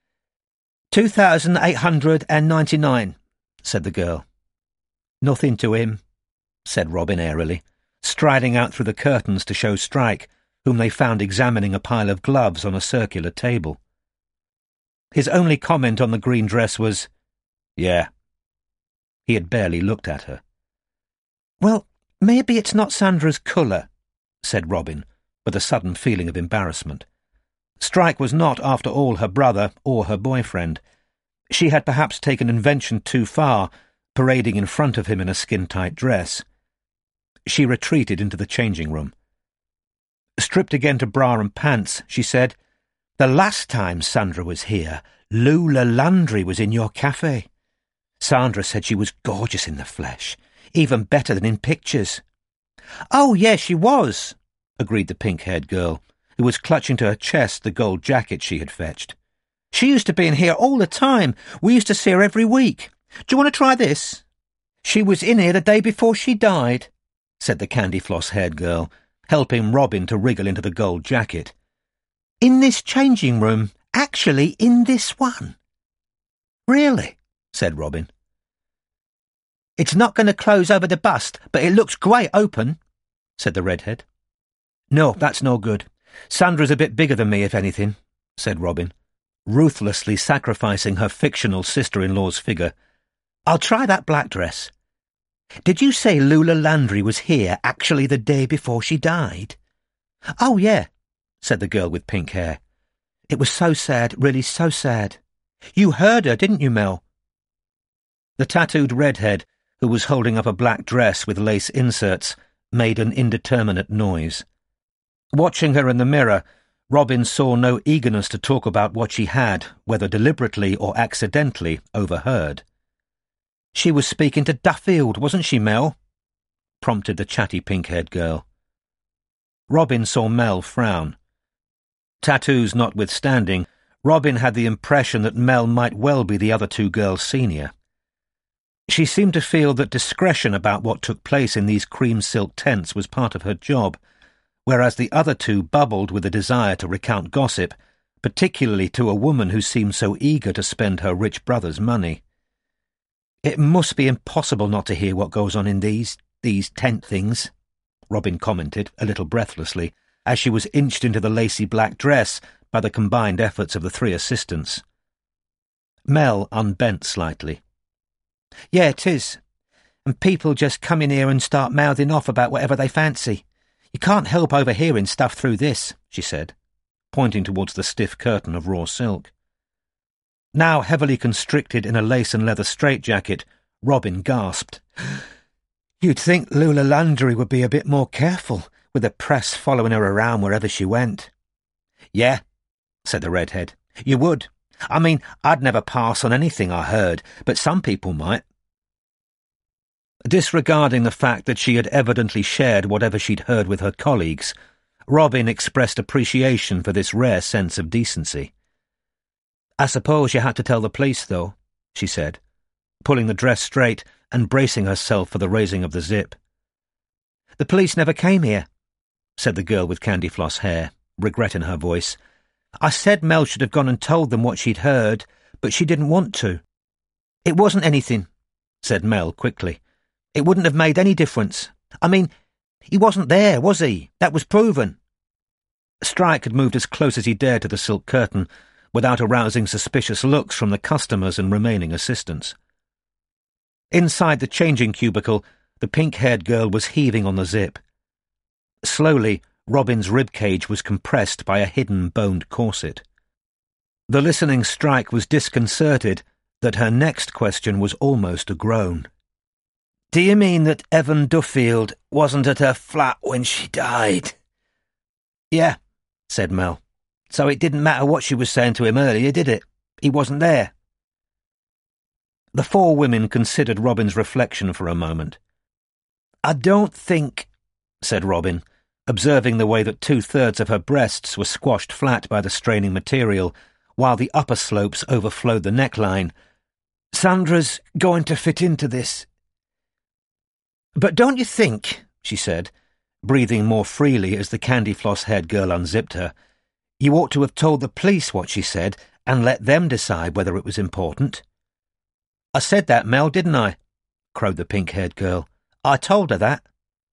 A: 2,899, said the girl. Nothing to him, said Robin airily, striding out through the curtains to show Strike, whom they found examining a pile of gloves on a circular table. His only comment on the green dress was, "Yeah." He had barely looked at her. "Well, maybe it's not Sandra's colour," said Robin, with a sudden feeling of embarrassment. Strike was not, after all, her brother or her boyfriend. She had perhaps taken invention too far, parading in front of him in a skin-tight dress. She retreated into the changing room. Stripped again to bra and pants, she said, "The last time Sandra was here, Lula Landry was in your cafe. Sandra said she was gorgeous in the flesh, even better than in pictures." "Oh, yes, she was," agreed the pink-haired girl, who was clutching to her chest the gold jacket she had fetched. "She used to be in here all the time. We used to see her every week. Do you want to try this?" "She was in here the day before she died," said the candy-floss-haired girl, helping Robin to wriggle into the gold jacket. "In this changing room, actually in this one." "Really?" said Robin. "It's not going to close over the bust, but it looks great open," said the redhead. "No, that's no good. Sandra's a bit bigger than me, if anything," said Robin, ruthlessly sacrificing her fictional sister-in-law's figure. "I'll try that black dress. Did you say Lula Landry was here actually the day before she died?" "Oh, yeah," said the girl with pink hair. "It was so sad, really so sad. You heard her, didn't you, Mel?" The tattooed redhead, who was holding up a black dress with lace inserts, made an indeterminate noise. Watching her in the mirror, Robin saw no eagerness to talk about what she had, whether deliberately or accidentally, overheard. "She was speaking to Duffield, wasn't she, Mel?" prompted the chatty pink-haired girl. Robin saw Mel frown. Tattoos notwithstanding, Robin had the impression that Mel might well be the other two girls' senior. She seemed to feel that discretion about what took place in these cream silk tents was part of her job, whereas the other two bubbled with a desire to recount gossip, particularly to a woman who seemed so eager to spend her rich brother's money. "It must be impossible not to hear what goes on in these tent things," Robin commented, a little breathlessly, as she was inched into the lacy black dress by the combined efforts of the three assistants. Mel unbent slightly. "Yeah, it is. And people just come in here and start mouthing off about whatever they fancy. You can't help overhearing stuff through this," she said, pointing towards the stiff curtain of raw silk. Now heavily constricted in a lace and leather straitjacket, Robin gasped. "You'd think Lula Landry would be a bit more careful, with the press following her around wherever she went." "Yeah," said the redhead. "You would. I mean, I'd never pass on anything I heard, but some people might." Disregarding the fact that she had evidently shared whatever she'd heard with her colleagues, Robin expressed appreciation for this rare sense of decency. "I suppose you had to tell the police, though," she said, pulling the dress straight and bracing herself for the raising of the zip. "The police never came here," said the girl with candy floss hair, regret in her voice. "I said Mel should have gone and told them what she'd heard, but she didn't want to." "It wasn't anything," said Mel quickly. "It wouldn't have made any difference. I mean, he wasn't there, was he? That was proven." Strike had moved as close as he dared to the silk curtain, without arousing suspicious looks from the customers and remaining assistants. Inside the changing cubicle, the pink-haired girl was heaving on the zip. Slowly, Robin's ribcage was compressed by a hidden boned corset. The listening Strike was disconcerted that her next question was almost a groan. "Do you mean that Evan Duffield wasn't at her flat when she died?" "Yeah," said Mel. "So it didn't matter what she was saying to him earlier, did it? He wasn't there." The four women considered Robin's reflection for a moment. "I don't think," said Robin, observing the way that 2/3 of her breasts were squashed flat by the straining material, while the upper slopes overflowed the neckline. "Sandra's going to fit into this." "But don't you think," she said, breathing more freely as the candy-floss-haired girl unzipped her, "you ought to have told the police what she said and let them decide whether it was important?" "I said that, Mel, didn't I?" crowed the pink-haired girl. "I told her that."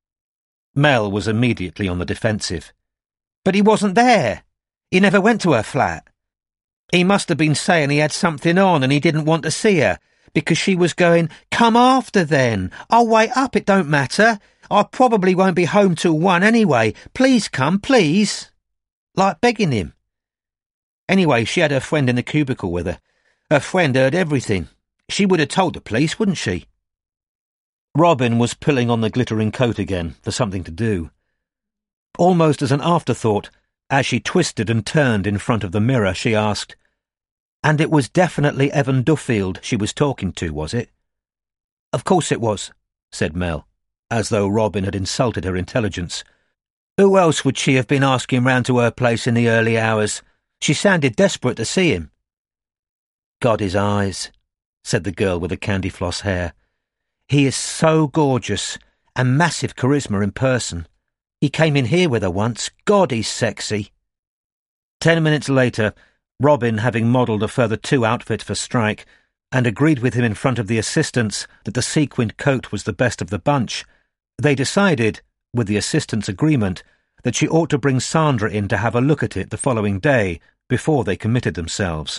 A: Mel was immediately on the defensive. "But he wasn't there. He never went to her flat. He must have been saying he had something on and he didn't want to see her, because she was going, 'Come after then. I'll wait up, it don't matter. I probably won't be home till 1 anyway. Please come, please.' Like begging him. Anyway, she had her friend in the cubicle with her. Her friend heard everything. She would have told the police, wouldn't she?" Robin was pulling on the glittering coat again for something to do. Almost as an afterthought, as she twisted and turned in front of the mirror, she asked, "And it was definitely Evan Duffield she was talking to, was it?" "Of course it was," said Mel, as though Robin had insulted her intelligence. "Who else would she have been asking round to her place in the early hours? She sounded desperate to see him." "God, his eyes," said the girl with the candy-floss hair. "He is so gorgeous, and massive charisma in person. He came in here with her once. God, he's sexy." 10 minutes later, Robin, having modelled a further 2 outfits for Strike, and agreed with him in front of the assistants that the sequined coat was the best of the bunch, they decided, with the assistants' agreement, that she ought to bring Sandra in to have a look at it the following day before they committed themselves.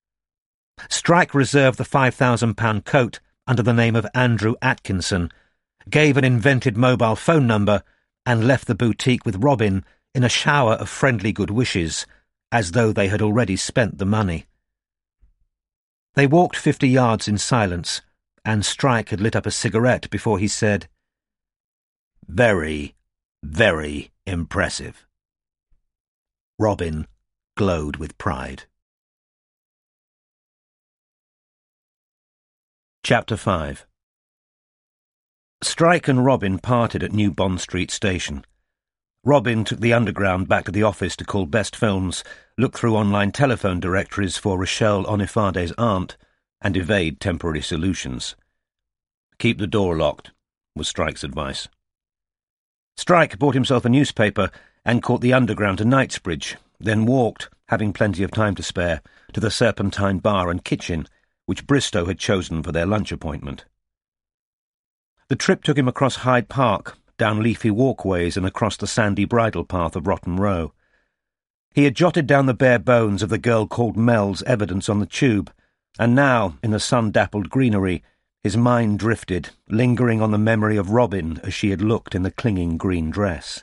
A: Strike reserved the £5,000 coat under the name of Andrew Atkinson, gave an invented mobile phone number, and left the boutique with Robin in a shower of friendly good wishes, as though they had already spent the money. They walked 50 yards in silence, and Strike had lit up a cigarette before he said, "Very, very impressive." Robin glowed with pride. Chapter 5. Strike and Robin parted at New Bond Street station. Robin took the Underground back to the office to call Best Films, look through online telephone directories for Rochelle Onifade's aunt, and evade temporary solutions. "Keep the door locked," was Strike's advice. Strike bought himself a newspaper and caught the Underground to Knightsbridge, then walked, having plenty of time to spare, to the Serpentine Bar and Kitchen, which Bristow had chosen for their lunch appointment. The trip took him across Hyde Park, down leafy walkways and across the sandy bridle path of Rotten Row. He had jotted down the bare bones of the girl called Mel's evidence on the tube, and now, in the sun-dappled greenery, his mind drifted, lingering on the memory of Robin as she had looked in the clinging green dress.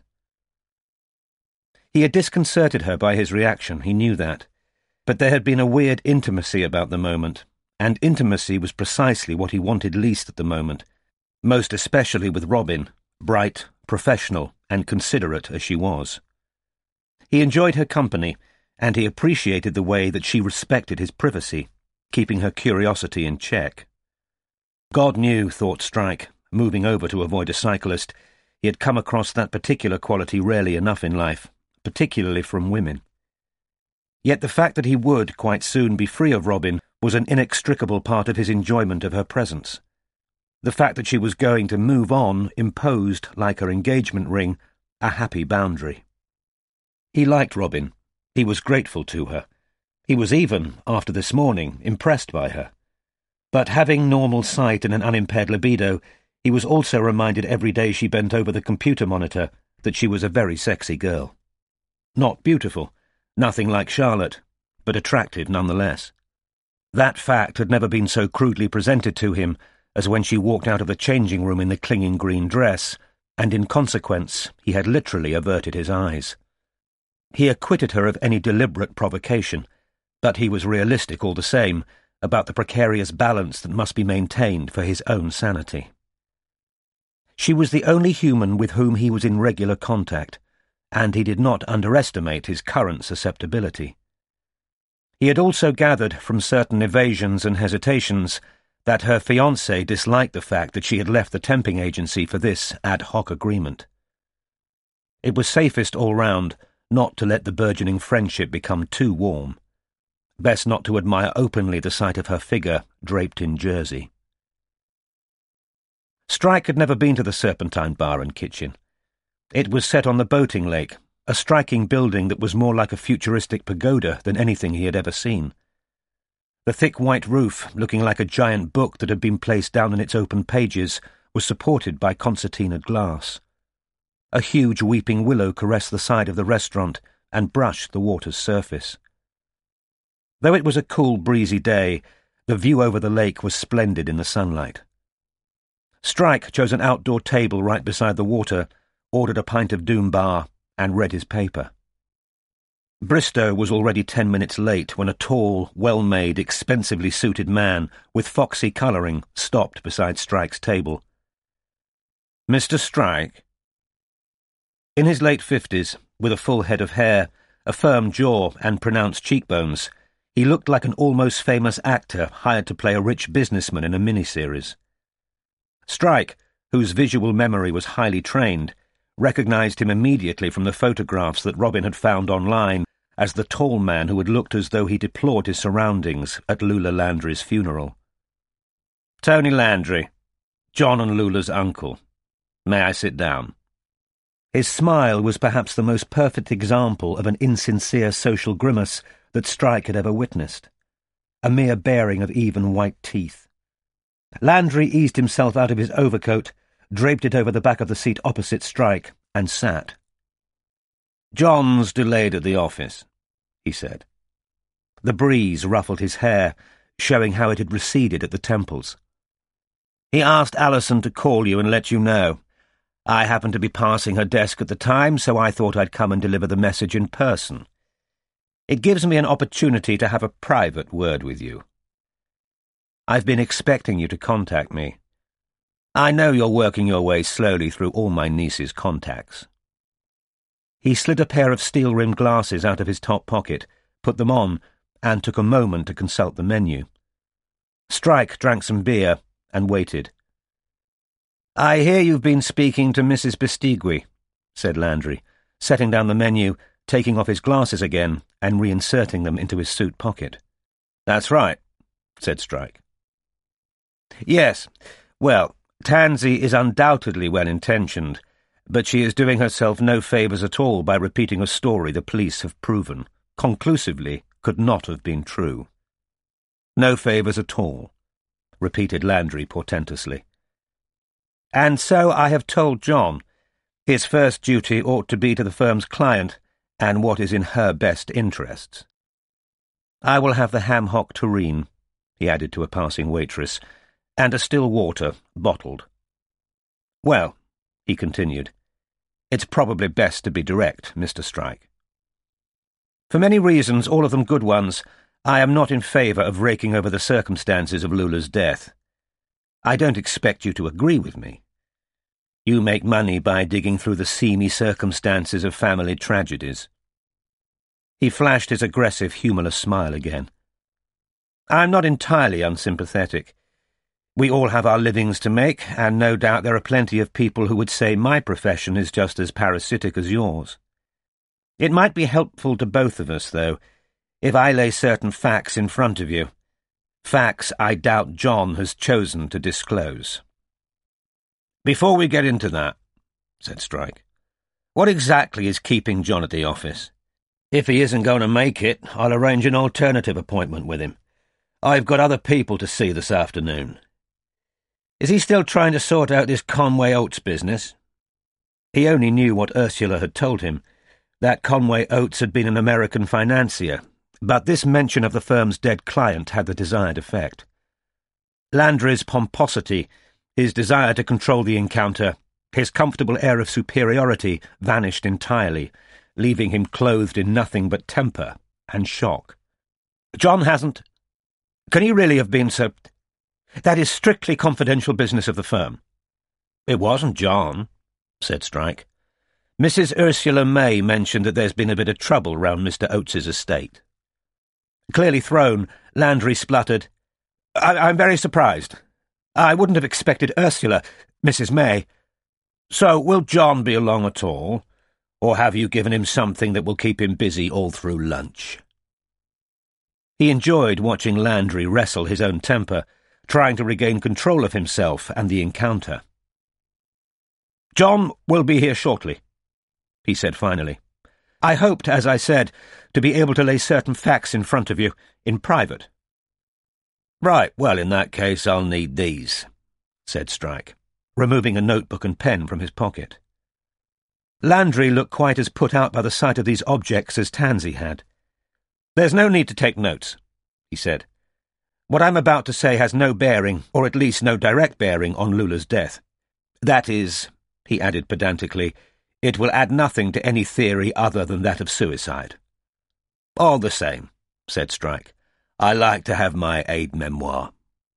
A: He had disconcerted her by his reaction, he knew that, but there had been a weird intimacy about the moment, and intimacy was precisely what he wanted least at the moment, most especially with Robin, bright, professional, and considerate as she was. He enjoyed her company, and he appreciated the way that she respected his privacy, keeping her curiosity in check. God knew, thought Strike, moving over to avoid a cyclist, he had come across that particular quality rarely enough in life, particularly from women. Yet the fact that he would, quite soon, be free of Robin was an inextricable part of his enjoyment of her presence. The fact that she was going to move on imposed, like her engagement ring, a happy boundary. He liked Robin. He was grateful to her. He was even, after this morning, impressed by her. But having normal sight and an unimpaired libido, he was also reminded every day she bent over the computer monitor that she was a very sexy girl. Not beautiful, nothing like Charlotte, but attractive nonetheless. That fact had never been so crudely presented to him as when she walked out of the changing room in the clinging green dress, and in consequence he had literally averted his eyes. He acquitted her of any deliberate provocation, but he was realistic all the same about the precarious balance that must be maintained for his own sanity. She was the only human with whom he was in regular contact, and he did not underestimate his current susceptibility. He had also gathered from certain evasions and hesitations that her fiancé disliked the fact that she had left the temping agency for this ad hoc agreement. It was safest all round not to let the burgeoning friendship become too warm. Best not to admire openly the sight of her figure draped in jersey. Strike had never been to the Serpentine Bar and Kitchen. It was set on the boating lake, a striking building that was more like a futuristic pagoda than anything he had ever seen. The thick white roof, looking like a giant book that had been placed down in its open pages, was supported by concertinaed glass. A huge weeping willow caressed the side of the restaurant and brushed the water's surface. Though it was a cool, breezy day, the view over the lake was splendid in the sunlight. Strike chose an outdoor table right beside the water, ordered a pint of Doom Bar, and read his paper. Bristow was already 10 minutes late when a tall, well-made, expensively suited man with foxy colouring stopped beside Strike's table. "Mr. Strike?" In his late 50s, with a full head of hair, a firm jaw and pronounced cheekbones, he looked like an almost famous actor hired to play a rich businessman in a miniseries. Strike, whose visual memory was highly trained, recognised him immediately from the photographs that Robin had found online as the tall man who had looked as though he deplored his surroundings at Lula Landry's funeral. "Tony Landry, John and Lula's uncle. May I sit down?" His smile was perhaps the most perfect example of an insincere social grimace that Strike had ever witnessed, a mere baring of even white teeth. Landry eased himself out of his overcoat, draped it over the back of the seat opposite Strike, and sat. "John's delayed at the office," he said. The breeze ruffled his hair, showing how it had receded at the temples. "He asked Alison to call you and let you know. I happened to be passing her desk at the time, so I thought I'd come and deliver the message in person. It gives me an opportunity to have a private word with you. I've been expecting you to contact me. I know you're working your way slowly through all my niece's contacts." He slid a pair of steel-rimmed glasses out of his top pocket, put them on, and took a moment to consult the menu. Strike drank some beer and waited. "I hear you've been speaking to Mrs. Bistigui," said Landry, setting down the menu, taking off his glasses again, and reinserting them into his suit pocket. "That's right," said Strike. "Yes, well, Tansy is undoubtedly well-intentioned, but she is doing herself no favours at all by repeating a story the police have proven, conclusively, could not have been true." "No favours at all," repeated Landry portentously. "And so I have told John. His first duty ought to be to the firm's client, and what is in her best interests. I will have the ham hock tureen," he added to a passing waitress, "and a still water, bottled. Well," he continued, "it's probably best to be direct, Mr. Strike. For many reasons, all of them good ones, I am not in favour of raking over the circumstances of Lula's death. I don't expect you to agree with me. You make money by digging through the seamy circumstances of family tragedies." He flashed his aggressive, humourless smile again. "I'm not entirely unsympathetic. We all have our livings to make, and no doubt there are plenty of people who would say my profession is just as parasitic as yours. It might be helpful to both of us, though, If I lay certain facts in front of you, facts I doubt John has chosen to disclose." "Before we get into that," said Strike, "what exactly is keeping John at the office? If he isn't going to make it, I'll arrange an alternative appointment with him. I've got other people to see this afternoon. Is he still trying to sort out this Conway Oates business?" He only knew what Ursula had told him, that Conway Oates had been an American financier, but this mention of the firm's dead client had the desired effect. Landry's pomposity, his desire to control the encounter, his comfortable air of superiority vanished entirely, leaving him clothed in nothing but temper and shock. "John hasn't... Can he really have been so... That is strictly confidential business of the firm." "It wasn't John," said Strike. "Mrs. Ursula May mentioned that there's been a bit of trouble round Mr. Oates's estate." Clearly thrown, Landry spluttered, I'm very surprised. I wouldn't have expected Ursula, Mrs. May. So will John be along at all, or have you given him something that will keep him busy all through lunch?" He enjoyed watching Landry wrestle his own temper, trying to regain control of himself and the encounter. "John will be here shortly," he said finally. "I hoped, as I said, to be able to lay certain facts in front of you, in private." "Right, well, in that case I'll need these," said Strike, removing a notebook and pen from his pocket. Landry looked quite as put out by the sight of these objects as Tansey had. "There's no need to take notes," he said. "What I'm about to say has no bearing, or at least no direct bearing, on Lula's death. That is," he added pedantically, "it will add nothing to any theory other than that of suicide." "All the same," said Strike, "I like to have my aide-memoire."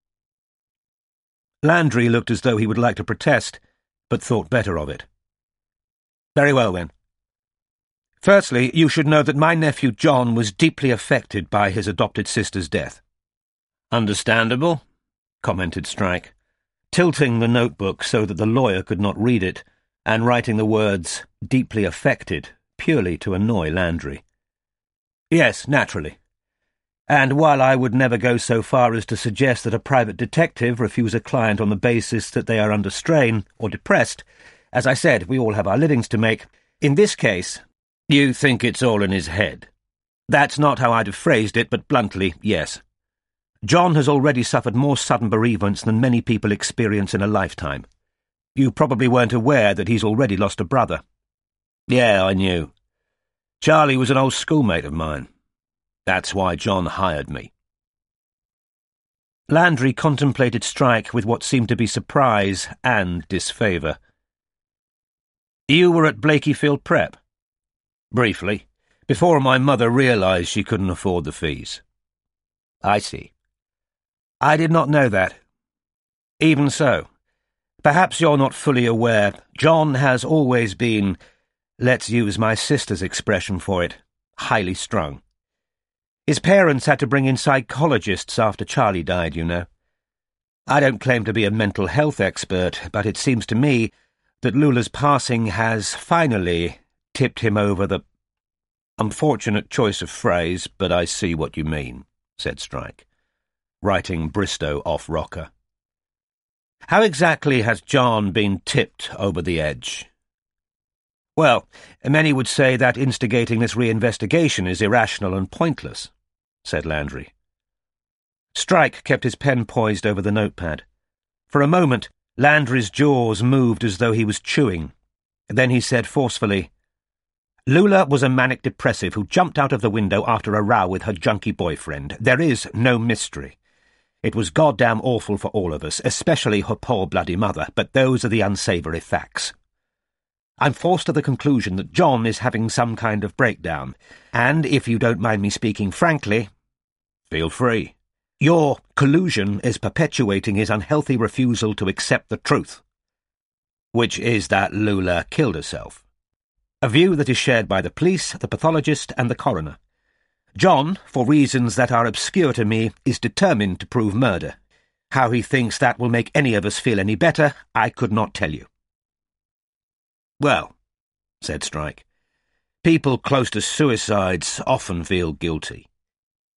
A: Landry looked as though he would like to protest, but thought better of it. "Very well, then. Firstly, you should know that my nephew John was deeply affected by his adopted sister's death." "Understandable," commented Strike, tilting the notebook so that the lawyer could not read it, and writing the words "deeply affected" purely to annoy Landry. "Yes, naturally. And while I would never go so far as to suggest that a private detective refuse a client on the basis that they are under strain or depressed, as I said, we all have our livings to make, in this case—" "You think it's all in his head?" "That's not how I'd have phrased it, but bluntly, yes. John has already suffered more sudden bereavements than many people experience in a lifetime. You probably weren't aware that he's already lost a brother." "Yeah, I knew. Charlie was an old schoolmate of mine. That's why John hired me." Landry contemplated Strike with what seemed to be surprise and disfavour. "You were at Blakeyfield Prep?" "Briefly, before my mother realised she couldn't afford the fees." "I see. I did not know that. Even so, perhaps you're not fully aware, John has always been, let's use my sister's expression for it, highly strung. His parents had to bring in psychologists after Charlie died, you know. I don't claim to be a mental health expert, but it seems to me that Lula's passing has finally tipped him over the— "Unfortunate choice of phrase, but I see what you mean," said Strike, writing Bristow off rocker. "How exactly has John been tipped over the edge?" "Well, many would say that instigating this reinvestigation is irrational and pointless," said Landry. Strike kept his pen poised over the notepad. For a moment, Landry's jaws moved as though he was chewing. Then he said forcefully, "Lula was a manic depressive who jumped out of the window after a row with her junkie boyfriend. There is no mystery. It was goddamn awful for all of us, especially her poor bloody mother, but those are the unsavoury facts. I'm forced to the conclusion that John is having some kind of breakdown, and if you don't mind me speaking frankly—" "Feel free." "Your collusion is perpetuating his unhealthy refusal to accept the truth." "Which is that Lula killed herself." "A view that is shared by the police, the pathologist, and the coroner. John, for reasons that are obscure to me, is determined to prove murder. How he thinks that will make any of us feel any better, I could not tell you." "Well," said Strike, "people close to suicides often feel guilty.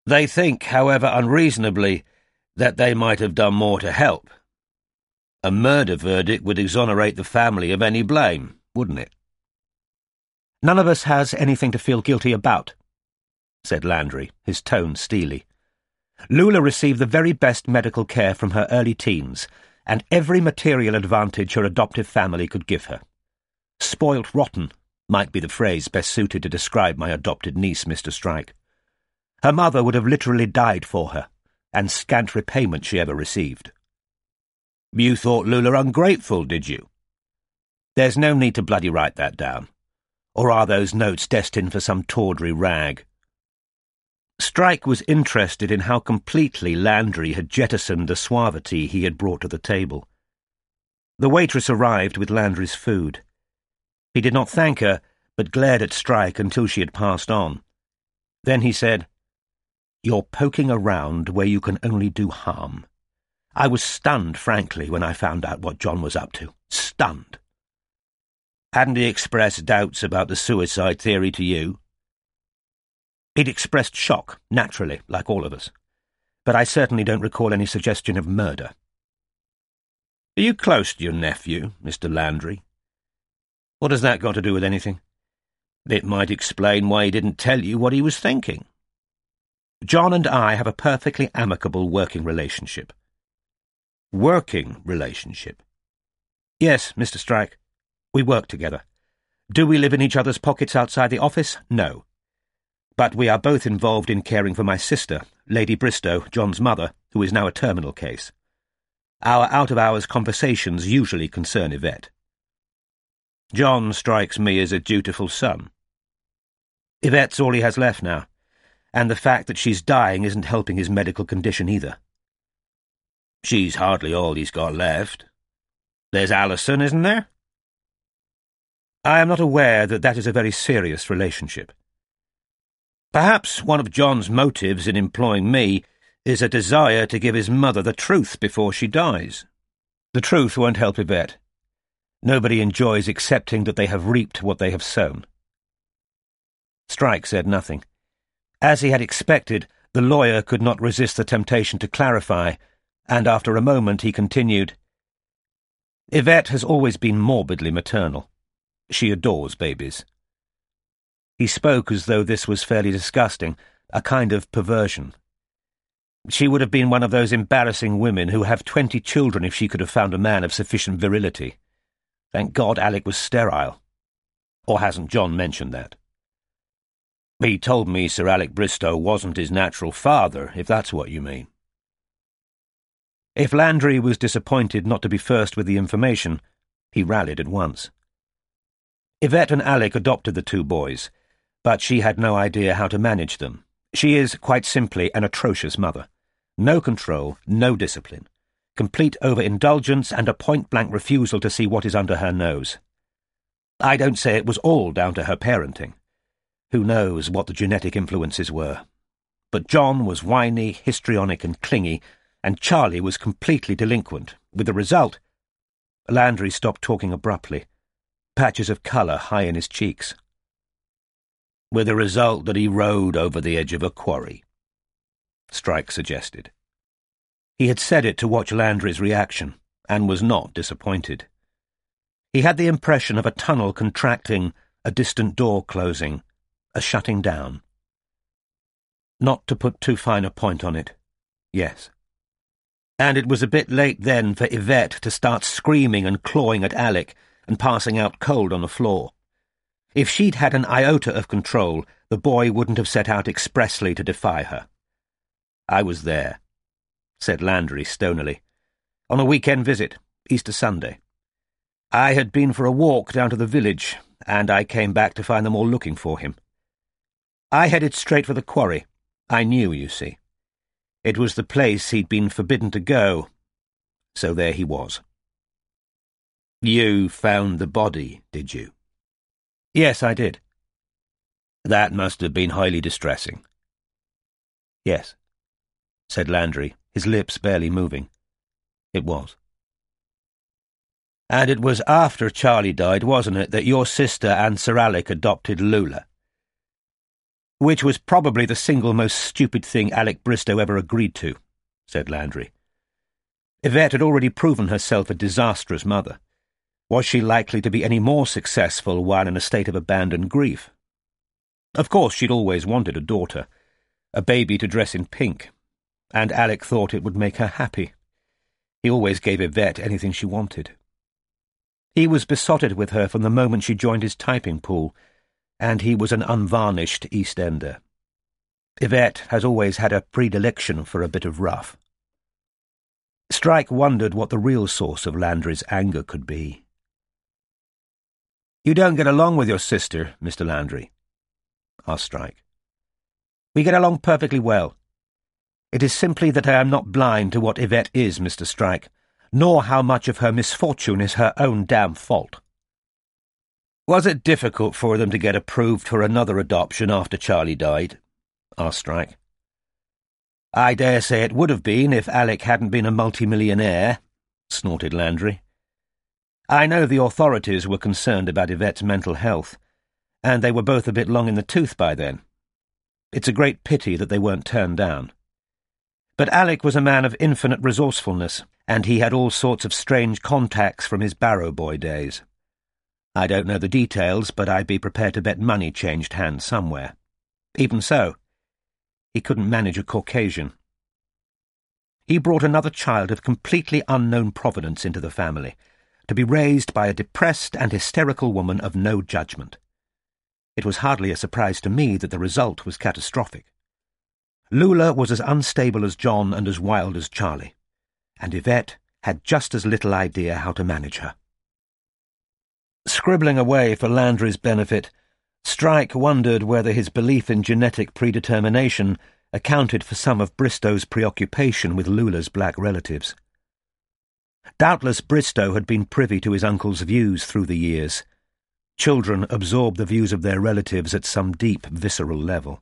B: They think, however unreasonably, that they might have done more to help. A murder verdict would exonerate the family of any blame, wouldn't it?
A: None of us has anything to feel guilty about, said Landry, his tone steely. Lula received the very best medical care from her early teens, and every material advantage her adoptive family could give her. Spoilt rotten might be the phrase best suited to describe my adopted niece, Mr. Strike. Her mother would have literally died for her, and scant repayment she ever received.
B: You thought Lula ungrateful, did you?
A: There's no need to bloody write that down. Or are those notes destined for some tawdry rag? Strike was interested in how completely Landry had jettisoned the suavity he had brought to the table. The waitress arrived with Landry's food. He did not thank her, but glared at Strike until she had passed on. Then he said, "You're poking around where you can only do harm. I was stunned, frankly, when I found out what John was up to. Stunned."
B: Hadn't he expressed doubts about the suicide theory to you?
A: He'd expressed shock, naturally, like all of us. But I certainly don't recall any suggestion of murder.
B: Are you close to your nephew, Mr. Landry?
A: What has that got to do with anything?
B: It might explain why he didn't tell you what he was thinking.
A: John and I have a perfectly amicable working relationship.
B: Working relationship?
A: Yes, Mr. Strike. We work together. Do we live in each other's pockets outside the office? No. But we are both involved in caring for my sister, Lady Bristow, John's mother, who is now a terminal case. Our out-of-hours conversations usually concern Yvette.
B: John strikes me as a dutiful son.
A: Yvette's all he has left now, and the fact that she's dying isn't helping his medical condition either.
B: She's hardly all he's got left. There's Alison, isn't there?
A: I am not aware that that is a very serious relationship.
B: Perhaps one of John's motives in employing me is a desire to give his mother the truth before she dies.
A: The truth won't help Yvette. Nobody enjoys accepting that they have reaped what they have sown. Strike said nothing. As he had expected, the lawyer could not resist the temptation to clarify, and after a moment he continued, "Yvette has always been morbidly maternal. She adores babies." He spoke as though this was fairly disgusting, a kind of perversion. She would have been one of those embarrassing women who have 20 children if she could have found a man of sufficient virility. Thank God Alec was sterile. Or hasn't John mentioned that?
B: He told me Sir Alec Bristow wasn't his natural father, if that's what you mean.
A: If Landry was disappointed not to be first with the information, he rallied at once. Yvette and Alec adopted the two boys, but she had no idea how to manage them. She is, quite simply, an atrocious mother. No control, no discipline. Complete overindulgence and a point-blank refusal to see what is under her nose. I don't say it was all down to her parenting. Who knows what the genetic influences were? But John was whiny, histrionic and clingy, and Charlie was completely delinquent, with the result— Landry stopped talking abruptly, patches of colour high in his cheeks.
B: With the result that he rode over the edge of a quarry,
A: Strike suggested. He had said it to watch Landry's reaction, and was not disappointed. He had the impression of a tunnel contracting, a distant door closing, a shutting down. Not to put too fine a point on it, yes. And it was a bit late then for Yvette to start screaming and clawing at Alec and passing out cold on the floor. If she'd had an iota of control, the boy wouldn't have set out expressly to defy her. "I was there," said Landry stonily, "on a weekend visit, Easter Sunday. I had been for a walk down to the village, and I came back to find them all looking for him. I headed straight for the quarry. I knew, you see. It was the place he'd been forbidden to go, so there he was."
B: "You found the body, did you?"
A: "Yes, I did."
B: "That must have been highly distressing."
A: "Yes," said Landry, his lips barely moving. "It was."
B: "And it was after Charlie died, wasn't it, that your sister and Sir Alec adopted Lula?"
A: Which was probably the single most stupid thing Alec Bristow ever agreed to, said Landry. Yvette had already proven herself a disastrous mother. Was she likely to be any more successful while in a state of abandoned grief? Of course, she'd always wanted a daughter, a baby to dress in pink, and Alec thought it would make her happy. He always gave Yvette anything she wanted. He was besotted with her from the moment she joined his typing pool, and he was an unvarnished East Ender. Yvette has always had a predilection for a bit of rough. Strike wondered what the real source of Landry's anger could be. "You don't get along with your sister, Mr. Landry?" asked Strike. "We get along perfectly well. It is simply that I am not blind to what Yvette is, Mr. Strike, nor how much of her misfortune is her own damn fault." "Was it difficult for them to get approved for another adoption after Charlie died?" asked Strike. "I dare say it would have been if Alec hadn't been a multimillionaire," snorted Landry. "I know the authorities were concerned about Yvette's mental health, and they were both a bit long in the tooth by then. It's a great pity that they weren't turned down. But Alec was a man of infinite resourcefulness, and he had all sorts of strange contacts from his Barrow Boy days. I don't know the details, but I'd be prepared to bet money changed hands somewhere. Even so, he couldn't manage a Caucasian. He brought another child of completely unknown provenance into the family, to be raised by a depressed and hysterical woman of no judgment. It was hardly a surprise to me that the result was catastrophic. Lula was as unstable as John and as wild as Charlie, and Yvette had just as little idea how to manage her. Scribbling away for Landry's benefit, Strike wondered whether his belief in genetic predetermination accounted for some of Bristow's preoccupation with Lula's black relatives. Doubtless Bristow had been privy to his uncle's views through the years. Children absorb the views of their relatives at some deep, visceral level.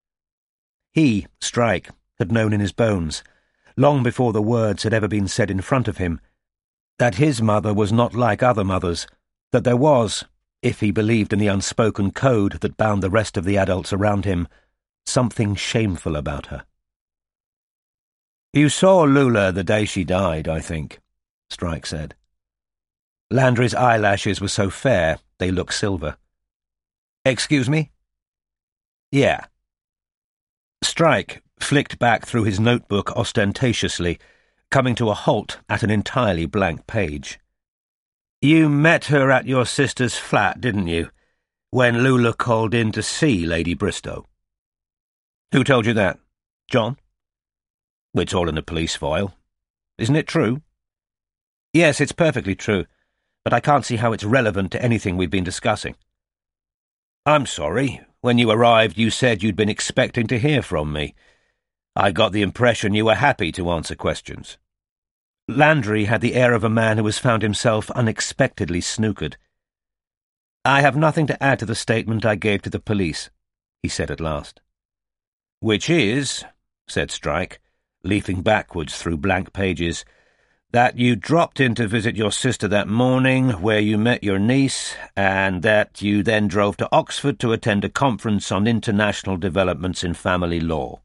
A: He, Strike, had known in his bones, long before the words had ever been said in front of him, that his mother was not like other mothers, that there was, if he believed in the unspoken code that bound the rest of the adults around him, something shameful about her. "You saw Lula the day she died, I think," Strike said. Landry's eyelashes were so fair they looked silver. "Excuse me?" "Yeah." Strike flicked back through his notebook ostentatiously, coming to a halt at an entirely blank page. "You met her at your sister's flat, didn't you, when Lula called in to see Lady Bristow?" "Who told you that? John?" "It's all in the police file. Isn't it true?" "Yes, it's perfectly true, but I can't see how it's relevant to anything we've been discussing." "I'm sorry. When you arrived, you said you'd been expecting to hear from me. I got the impression you were happy to answer questions." Landry had the air of a man who has found himself unexpectedly snookered. "I have nothing to add to the statement I gave to the police," he said at last. "Which is," said Strike, leafing backwards through blank pages, "that you dropped in to visit your sister that morning, where you met your niece, and that you then drove to Oxford to attend a conference on international developments in family law."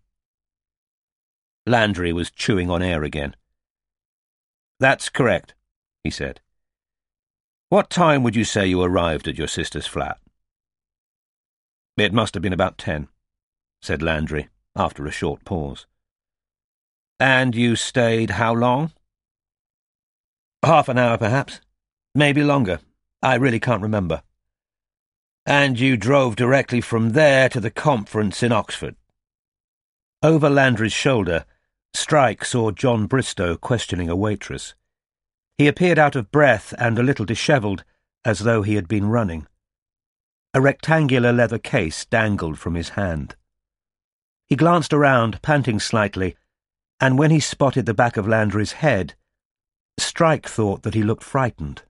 A: Landry was chewing on air again. "That's correct," he said. "What time would you say you arrived at your sister's flat?" "It must have been about 10, said Landry, after a short pause. "And you stayed how long?" "Half an hour, perhaps. Maybe longer. I really can't remember." "And you drove directly from there to the conference in Oxford?" Over Landry's shoulder, Strike saw John Bristow questioning a waitress. He appeared out of breath and a little dishevelled, as though he had been running. A rectangular leather case dangled from his hand. He glanced around, panting slightly, and when he spotted the back of Landry's head, Strike thought that he looked frightened.